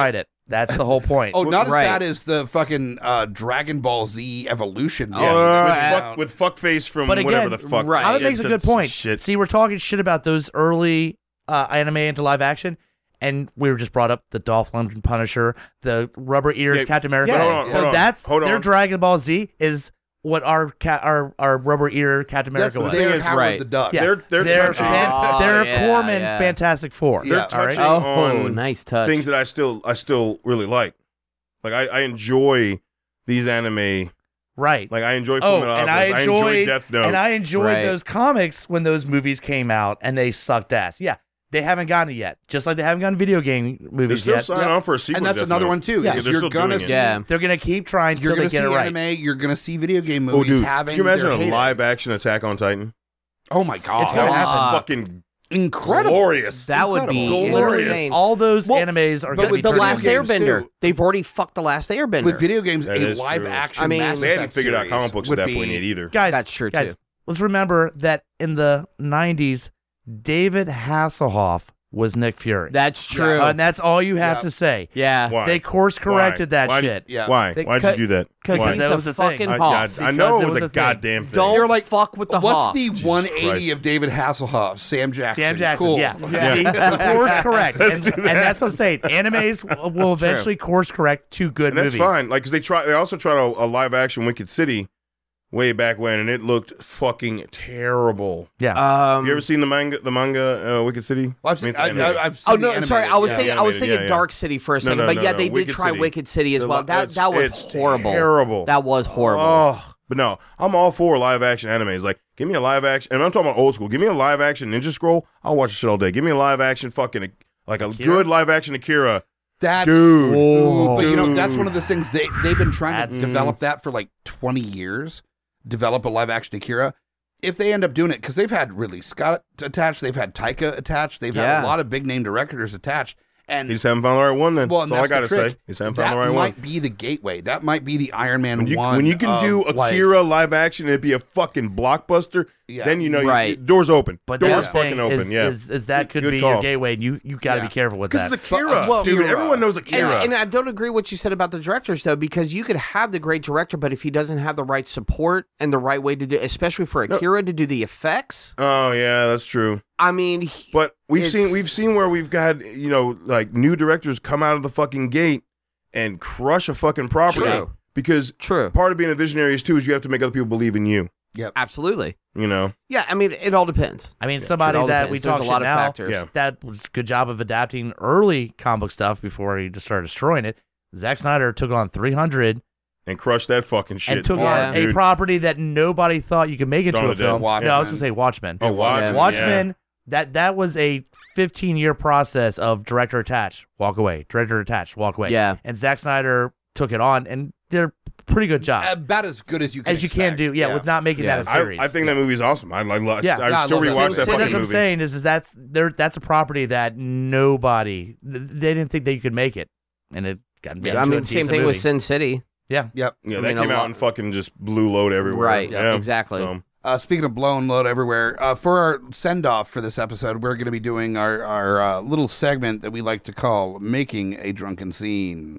That's the whole point. Oh, not Right. as bad as the fucking uh, Dragon Ball Z evolution. Yeah, Oh, with, uh, fuck, with fuck face from But again, whatever the fuck. right. Hobbit Yeah, makes a good that's point. Shit. See, we're talking shit about those early uh, anime into live action, and we were just brought up the Dolph Lundgren Punisher, the Rubber Ears Yeah, Captain America. but hold on, so hold on, that's hold their on. Dragon Ball Z is what our ca- our our Rubber Ear Captain That's America was. their thing is- Howard right. the Duck. Yeah, They're- they're they're touching- fan- Oh, they're yeah, Corman yeah. Fantastic Four. They're Yeah, touching Oh, on nice touch. things that I still I still really like. Like I, I enjoy these anime. Right. Like I enjoy Oh, Fullmetal and I Alchemist. enjoyed, Death Note. and I enjoyed Right. those comics when those movies came out, and they sucked ass. Yeah, they haven't gotten it yet. Just like they haven't gotten video game They're movies still yet. signing Yeah. on for a sequel. And to that's Death another Note. one too. Yeah, is they're you're still gonna doing it. see, Yeah. They're gonna keep trying you're until gonna they get see it right. anime. You're gonna see video game Oh, movies dude, having. could you imagine their a heyday. live action Attack on Titan? Oh my god! It's gonna happen. Uh, Fucking Incredible. glorious. That would be Incredible. Glorious. insane. All those Well, animes are but going to with be the video Last games, Airbender. too. They've already fucked the Last Airbender. With video games, That a is live true. action. I mean- Mass They hadn't Effect figured out series comic books at would that be- point yet either. guys. That's true, guys, too. let's remember that in the nineties, David Hasselhoff was Nick Fury. That's true. Uh, and that's all you have Yeah. to say. yeah. Why? They course corrected Why? that Why? shit. Yeah. Why? They Why'd cut- you do that? Because Why? he's That the was the thing. fucking I, Hoff. I, I know Because it it was, was a a thing. goddamn thing. Don't You're like, fuck with the What's Hoff. the Jesus one eighty Christ. of David Hasselhoff? Sam Jackson. Sam Jackson, Cool. yeah. See, course correct. Let's and, do and that. that's what I'm saying. Animes will- will eventually course correct to good and that's movies. fine. Like, because they try, they also tried a, a live action Wicked City way back when, and it looked fucking terrible. Yeah. Um, you ever seen the manga, the manga uh, Wicked City? Well, I've I mean, seen, it's I, animated. I, I've seen Oh the no! animated, Sorry, I was yeah. thinking. I was animated, thinking yeah, yeah. Dark City for a No, second, no, but no, yeah, no, they Wicked did try City. Wicked City as The well. li- That it's- that was it's horrible. Terrible. That was horrible. Oh, but no, I'm all for live action animes. Like, give me a live action, and I'm talking about old school. Give me a live action Ninja Scroll. I'll watch the shit all day. Give me a live action fucking like a Akira? good live action Akira. That's Dude. Ooh, but you know Dude. that's one of the things they they've been trying That's- to develop that for like twenty years. Develop a live action Akira. If they end up doing it, because they've had Ridley Scott attached, they've had Taika attached, they've Yeah. had a lot of big name directors attached, and They just haven't found the right one. Then well, and that's all I that's gotta the trick. say. They just haven't that found the right might one. be the gateway. That might be the Iron Man When you, one. when you can of, do like- Akira live action and it be a fucking blockbuster, Yeah. then you know you- Right. doors open. But doors that's the fucking thing open. is, yeah, is, is that could Good be call. your gateway, and you you got to Yeah. be careful with because that. it's Akira, But, uh, dude. Akira. Everyone knows And, Akira. and I don't agree what you said about the directors though, because you could have the great director, but if he doesn't have the right support and the right way to do, especially for No. Akira to do the effects, oh yeah, that's true. I mean, he- But we've It's- seen we've seen where we've got you know like new directors come out of the fucking gate and crush a fucking property True. because true, part of being a visionary is too is you have to make other people believe in you. absolutely. You know, Yeah, I mean, it all depends. I mean, Yeah, somebody It all that depends. we There's talk a lot shit of now, factors. Yeah. that was a good job of adapting early comic book stuff before he just started destroying it. Zack Snyder took on three hundred and crush that fucking shit. and took Yeah. on a dude. property that nobody thought you could make into Dawn a of the Dead. film. Watchmen. No, I was going to say Watchmen. Oh, Watchmen. Watchmen, that that was a fifteen year process of director attached, walk away, director attached, walk away. Yeah. And Zack Snyder took it on and did a pretty good job. about as good as you can as you can expect. do, yeah, with not making Yeah. that a I, series. I think that movie's awesome. I, I, I, Yeah. I Yeah, I still love that. rewatch Sin that City. So fucking that's what I'm movie. saying is, is that's there. That's a property that nobody they didn't think that you could make it, and it got made I into mean, a same decent thing movie. with Sin City. Yeah, Yep. Yeah, I that mean, a came out lot- and fucking just blew load everywhere. Right, Yeah, exactly. So, Uh, speaking of blown load everywhere, uh, for our send off for this episode, we're going to be doing our our uh, little segment that we like to call "Making a Drunken Scene."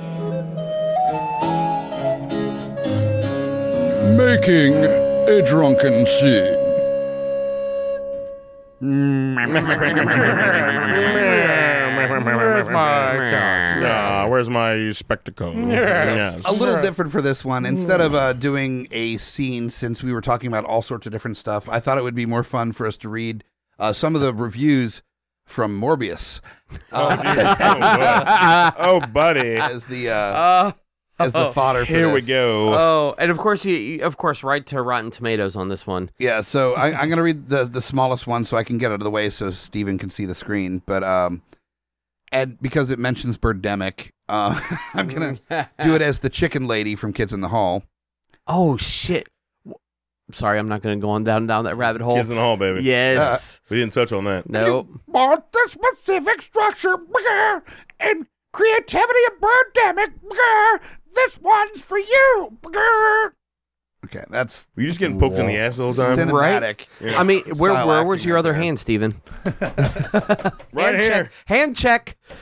Making a drunken scene. Where's my yeah, where's my spectacle? Yes. A little different for this one. Instead of uh, doing a scene, since we were talking about all sorts of different stuff, I thought it would be more fun for us to read uh, some of the reviews from Morbius. Oh, boy. Oh, buddy. as the uh, as the fodder. For Here we this. go. Oh, and of course, you, you of course, right to Rotten Tomatoes on this one. Yeah, so I, I'm going to read the, the smallest one so I can get out of the way so Steven can see the screen. But um, and because it mentions Birdemic, uh, I'm going to do it as the chicken lady from Kids in the Hall. Oh shit! W- Sorry, I'm not going to go on down down that rabbit hole. Kids in the Hall, baby. Yes. We didn't touch on that. Nope. But the specific structure and creativity of Birdemic, this one's for you. Okay, that's Were you just getting poked in the ass the whole time? cinematic. Yeah. I mean, where Style where was acting your right other there. hand, Steven? Right hand here. Check. Hand check.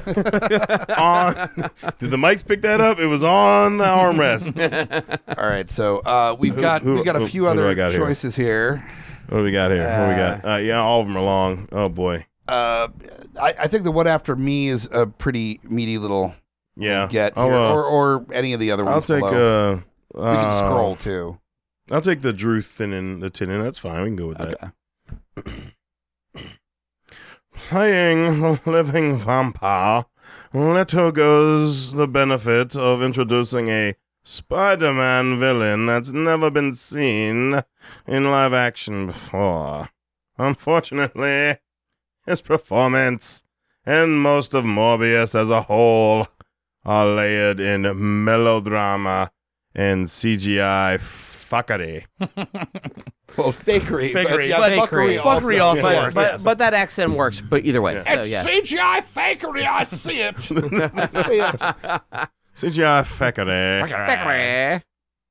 on. Did the mics pick that up? It was on the armrest. All right, so uh, we've Who- got who- we've got a who- few who do other I got here? choices here. What do we got here? what do we got? Uh, yeah, all of them are long. Oh boy. Uh, I, I think the one after me is a pretty meaty little Yeah. get I'll, here, uh, or or any of the other I'll ones. take. below. Uh, we can uh, scroll too. I'll take the Drew thinning, the tinning. That's fine. We can go with that. Okay. Playing a living vampire, little goes the benefit of introducing a Spider-Man villain that's never been seen in live action before. Unfortunately, his performance and most of Morbius as a whole are layered in melodrama and C G I fuckery. Well, fakery, but Fakery, yeah, but fuckery, fakery. also. Fuckery also Yeah. works. But but that accent works. But either way, Yeah. so yeah. C G I fakery, I see it. I see it. C G I fuckery.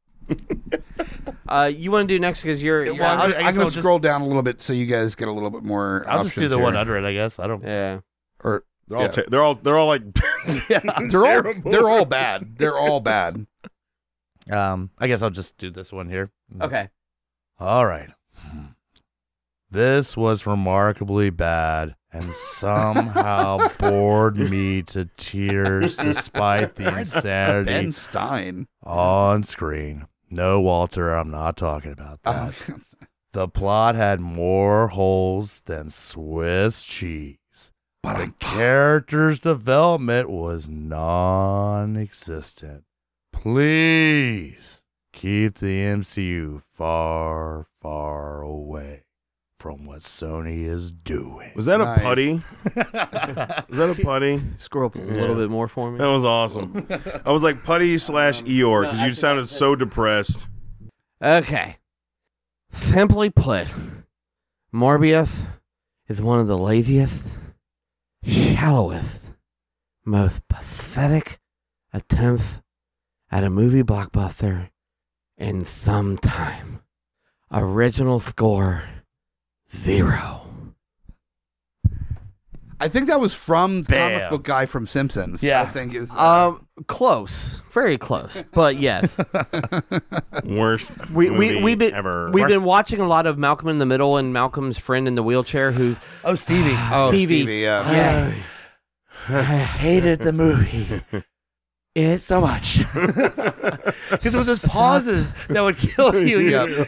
uh, you want to do next because you're, Well, you're I'm, I gonna- guess I'm going I'll to just- scroll down a little bit so you guys get a little bit more. I'll just do options the here. one under it, I guess. I don't. yeah. Or They're all, Yeah. te- they're all, they're all like, they're all they're all bad. They're all bad. Um, I guess I'll just do this one here. Okay. All right. This was remarkably bad and somehow bored me to tears despite the Ben insanity Stein. on screen. No, Walter, I'm not talking about that. Uh, The plot had more holes than Swiss cheese. but The I'm character's development was non-existent. Please keep the M C U far, far away from what Sony is doing. was that Nice. a putty? Was that a putty? Scroll up a Yeah. little bit more for me. That was awesome. I was like putty slash Eeyore because you sounded so depressed. Okay. Simply put, Morbius is one of the laziest, shallowest, most pathetic attempts at a movie blockbuster in some time. Original score, zero. I think that was from the comic Bam. book guy from Simpsons. Yeah. I think is. Um, close, very close, but yes. Worst We we movie we've been ever. we've been watching a lot of Malcolm in the Middle and Malcolm's friend in the wheelchair who's Oh, Stevie. oh, Stevie. Stevie. Yeah. yeah. I hated the movie. It so much. Because it was those pauses that would kill you. Yeah.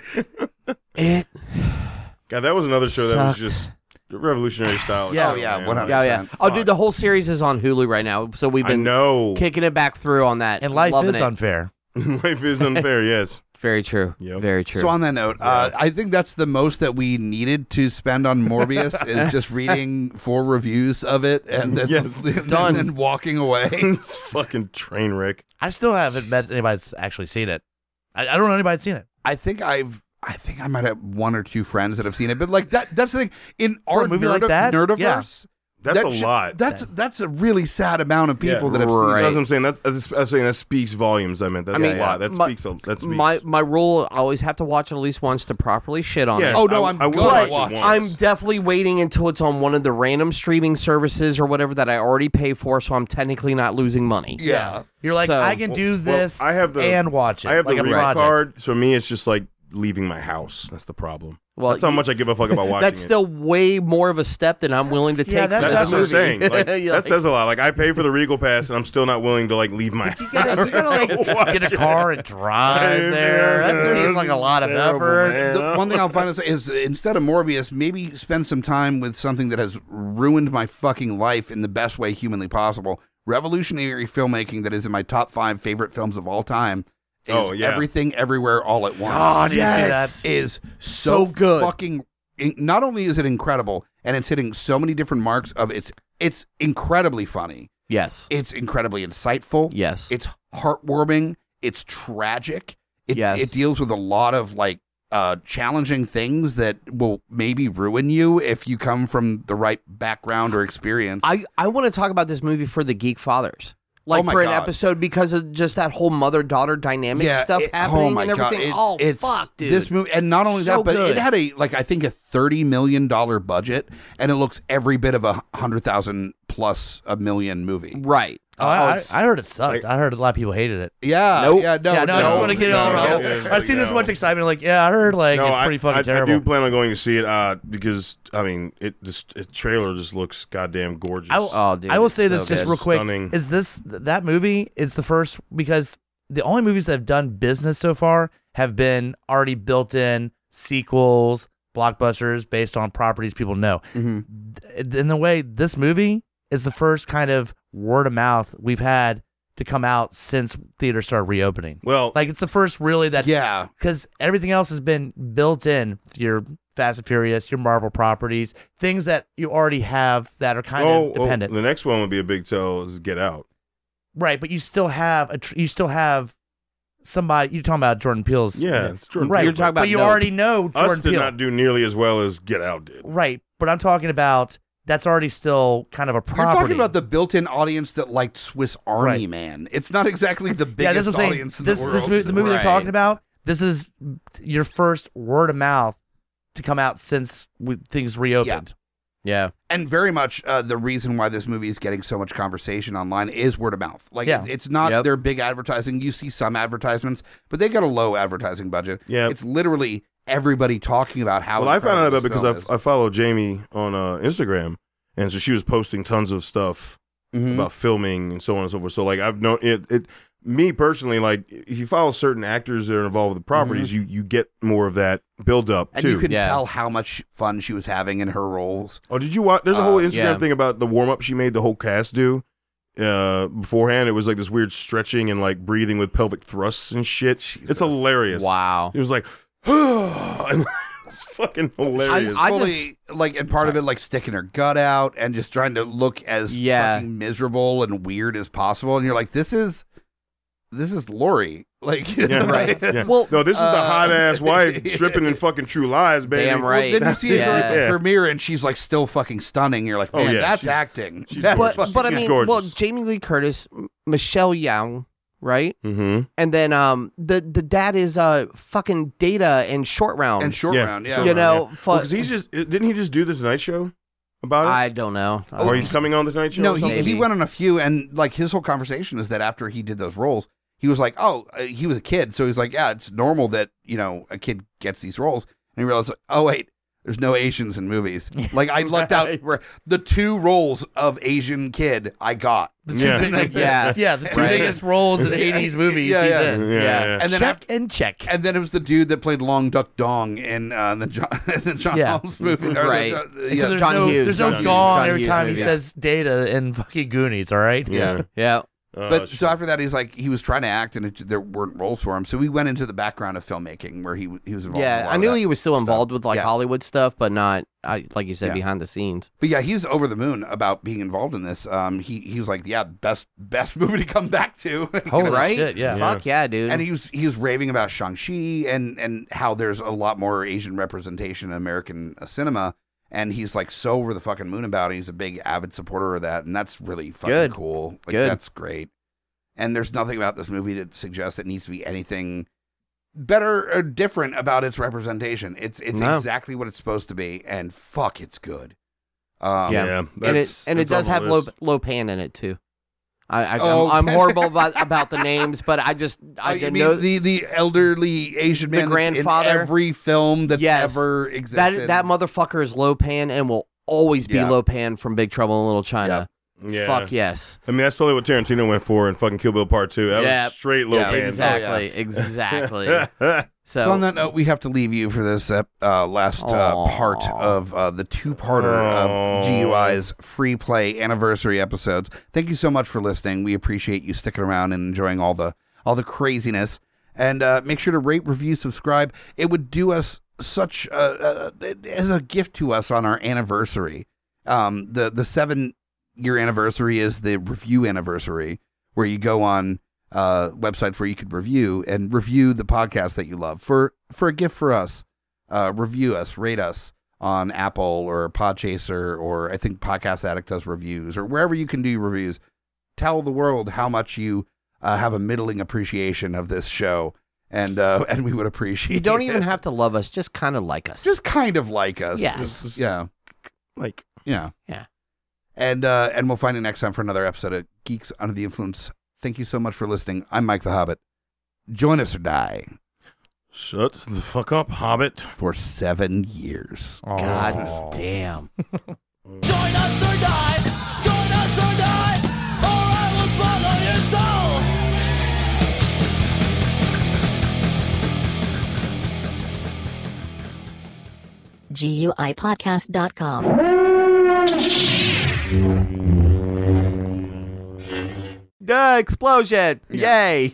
It God, that was another show that was sucked. just revolutionary style. Yeah. Oh yeah. man. One hundred. Yeah, yeah. Oh, dude, the whole series is on Hulu right now, so we've I been know. kicking it back through on that. And life loving is it. unfair. Life is unfair. Yes. Very true. Yep. Very true. So on that note, uh, I think that's the most that we needed to spend on Morbius is just reading four reviews of it and then, Yes. and Done. then walking away. It's fucking train wreck. I still haven't met anybody that's actually seen it. I, I don't know anybody that's seen it. I think I've. I think I might have one or two friends that have seen it, but like that—that's the thing. In For our a movie nerd- like that? nerdiverse, Yeah. That's that a should- lot. That's that's a really sad amount of people Yeah. that have Right. seen That's it. what I'm saying. That's, that's I was saying that speaks volumes. I meant that's I mean, a lot. That my- speaks. A, that speaks. my my rule, I always have to watch it at least once to properly shit on Yes, it. Oh, no, I, I'm I will gonna watch watch it it. once. I'm definitely waiting until it's on one of the random streaming services or whatever that I already pay for, so I'm technically not losing money. Yeah. You're like, So- I can do Well, this I have the and watch it. I have like the a Regal project. card. So for me, it's just like leaving my house. That's the problem. Well, That's how you- much I give a fuck about watching That's it. still way more of a step than I'm willing to Yeah, take that's- for That's this what I'm movie. saying. Like, You're that like, says a lot. Like I pay for the Regal pass, and I'm still not willing to like leave my. You gotta, you gotta like Watch get a car and drive there. That seems like a lot of Terrible, effort. man. The one thing I'll find is, is instead of Morbius, maybe spend some time with something that has ruined my fucking life in the best way humanly possible. Revolutionary filmmaking that is in my top five favorite films of all time. Is Oh, yeah. Everything, Everywhere, All at Once. Oh, did you see Yes. that? Is So so, good. Fucking. Not only is it incredible, and it's hitting so many different marks of it's. It's incredibly funny. yes. It's incredibly insightful. Yes. It's heartwarming. It's tragic. It, Yes. it deals with a lot of like uh, challenging things that will maybe ruin you if you come from the right background or experience. I, I want to talk about this movie for the Geek Fathers. Like Oh my for an God. episode because of just that whole mother-daughter dynamic stuff it- happening oh my and everything. God, it- oh, it's- fuck, dude. This movie, and not only So that, but good. it had a like I think a thirty million dollar budget, and it looks every bit of a hundred thousand plus a million movie. Right. Oh, Oh, I, it's- I heard it sucked. like- I heard a lot of people hated it. Yeah. Nope. Yeah. No. yeah, no, I just no, want to get it all no, out. no, I've seen this no. much excitement. Like, yeah, I heard like no, it's I, pretty fucking I, terrible. I do plan on going to see it uh, because I mean, it this it, trailer just looks goddamn gorgeous. I will, Oh, dude, I will it's say so this just good. real quick. Stunning. Is this that movie is the first because the only movies that have done business so far have been already built in sequels, blockbusters based on properties people know. Mhm. In the way this movie is the first kind of word of mouth we've had to come out since theaters started reopening. Well, Like it's the first really that Yeah. because everything else has been built in your Fast and Furious, your Marvel properties, things that you already have that are kind oh, of dependent. oh, the next one would be a big tell is Get Out. Right, but you still have a tr- you still have somebody. You're talking about Jordan Peele's. Yeah, it's Jordan right. Peele, You're talking about but you Nope. already know Jordan Us did Peele. not do nearly as well as Get Out did. Right, but I'm talking about that's already still kind of a You're property. talking about the built-in audience that liked Swiss Army Right. Man. It's not exactly the biggest yeah, that's what I'm saying. audience in This the world. this movie, the movie they're Right. talking about. This is your first word of mouth to come out since we, things reopened. Yeah. And very much uh, the reason why this movie is getting so much conversation online is word of mouth. Like, Yeah. it- it's not Yep. their big advertising. You see some advertisements, but they got a low advertising budget. Yeah. It's literally everybody talking about how Well, I found out incredible about it this because film I, I follow Jamie on uh, Instagram, and so she was posting tons of stuff is. Mhm. about filming and so on and so forth. So like I've known it. It me personally, like if you follow certain actors that are involved with the properties, you you get more of that build up And too. you could Yeah. tell how much fun she was having in her roles. oh, did you watch? There's a whole Uh, Instagram yeah. thing about the warm up she made the whole cast do. Uh, beforehand, it was like this weird stretching and like breathing with pelvic thrusts and shit. Jesus. It's hilarious. Wow. It was like, and it's fucking hilarious. I fully, like, and part of it, like, sticking her gut out and just trying to look as Yeah. fucking miserable and weird as possible. And you're like, this is, this is Lori. Like, yeah, Right. Yeah. Well, no, this is the uh, hot ass wife stripping in fucking True Lies, baby. Damn right. Well, then you see her Yeah. at the Yeah. premiere and she's like still fucking stunning. You're like, Oh, man, yeah, that's she's- acting. she's That's But gorgeous. fucking- but I She's mean, gorgeous. well, Jamie Lee Curtis, M- Michelle Yeoh, right? Mm-hmm. And then um the the dad is uh fucking Data and Short Round. and short Yeah. round, yeah. Short you Round, know, yeah. fu- Because he's just didn't he just do the Tonight Show about it, I don't know. or he's coming on the Tonight Show? No, or he, something? he went on a few, and like his whole conversation is that after he did those roles, he was like, oh, uh, he was a kid, so he's like, yeah, it's normal that you know a kid gets these roles, and he realized, like, oh wait, there's no Asians in movies. Like I lucked out the two roles of Asian kid I got. The two Yeah. biggest- Yeah. Yeah, the two Right. biggest roles in eighties movies Yeah, he's yeah. in. Yeah, yeah. And then check after, and check. and then it was the dude that played Long Duck Dong in uh, the John the John Yeah. Holmes movie. or the- Right. uh, And yeah. so there's John no, Hughes. There's no John gong Hughes. every John time Hughes he movie. says Data in fucking Goonies. All right. Yeah. Yeah. Uh, But shit. so after that, he's like, he was trying to act, and it, there weren't roles for him. So we went into the background of filmmaking, where he he was involved. in a Yeah, lot I of knew that he was still stuff. involved with like Yeah. Hollywood stuff, but not I like you said Yeah. behind the scenes. But yeah, he's over the moon about being involved in this. Um, he he was like, yeah, best best movie to come back to. You Holy know? right? shit, yeah. Fuck yeah, dude. And he was he was raving about Shang-Chi and and how there's a lot more Asian representation in American uh, cinema. And he's like so over the fucking moon about it. He's a big avid supporter of that, and that's really fucking Good. cool. Like Good. that's great. And there's nothing about this movie that suggests it needs to be anything better or different about its representation. It's it's No. exactly what it's supposed to be, and fuck, it's good. Um, Yeah. yeah, and it that's- and it that's on does the have list. low low pan in it too. I, I Oh, I'm, I'm okay. horrible about about the names, but I just Oh, I you didn't mean know the the elderly Asian The man that's grandfather? in every film that's Yes. ever existed. that that motherfucker is low pan and will always be Yeah. low pan from Big Trouble in Little China. Yeah. Fuck yes. I mean, that's totally what Tarantino went for in fucking Kill Bill Part Two. That Yeah. was straight low Yeah, pan. Exactly. Exactly. yeah. So, So on that note, we have to leave you for this uh, uh, last uh, Aw. part of uh, the two-parter Aw. of G U I's free play anniversary episodes. Thank you so much for listening. We appreciate you sticking around and enjoying all the all the craziness. And uh, make sure to rate, review, subscribe. It would do us such uh, uh, as a gift to us on our anniversary. Um, the the seven year anniversary is the review anniversary, where you go on uh, websites where you could review and review the podcast that you love for for a gift for us. Uh, review us, rate us on Apple or Podchaser, or I think Podcast Addict does reviews, or wherever you can do reviews. Tell the world how much you uh, have a middling appreciation of this show, and uh, and we would appreciate. you don't even it. have to love us, just kind of like us. Just kind of like us. Yeah. Just- yeah, Like, yeah, Yeah. And uh, and we'll find you next time for another episode of Geeks Under the Influence. Thank you so much for listening. I'm Mike the Hobbit. Join us or die. Shut the fuck up, Hobbit. For seven years. God damn. Join us or die. Join us or die. Or I will swallow your soul. G U I podcast dot com. Duh, explosion. Yay.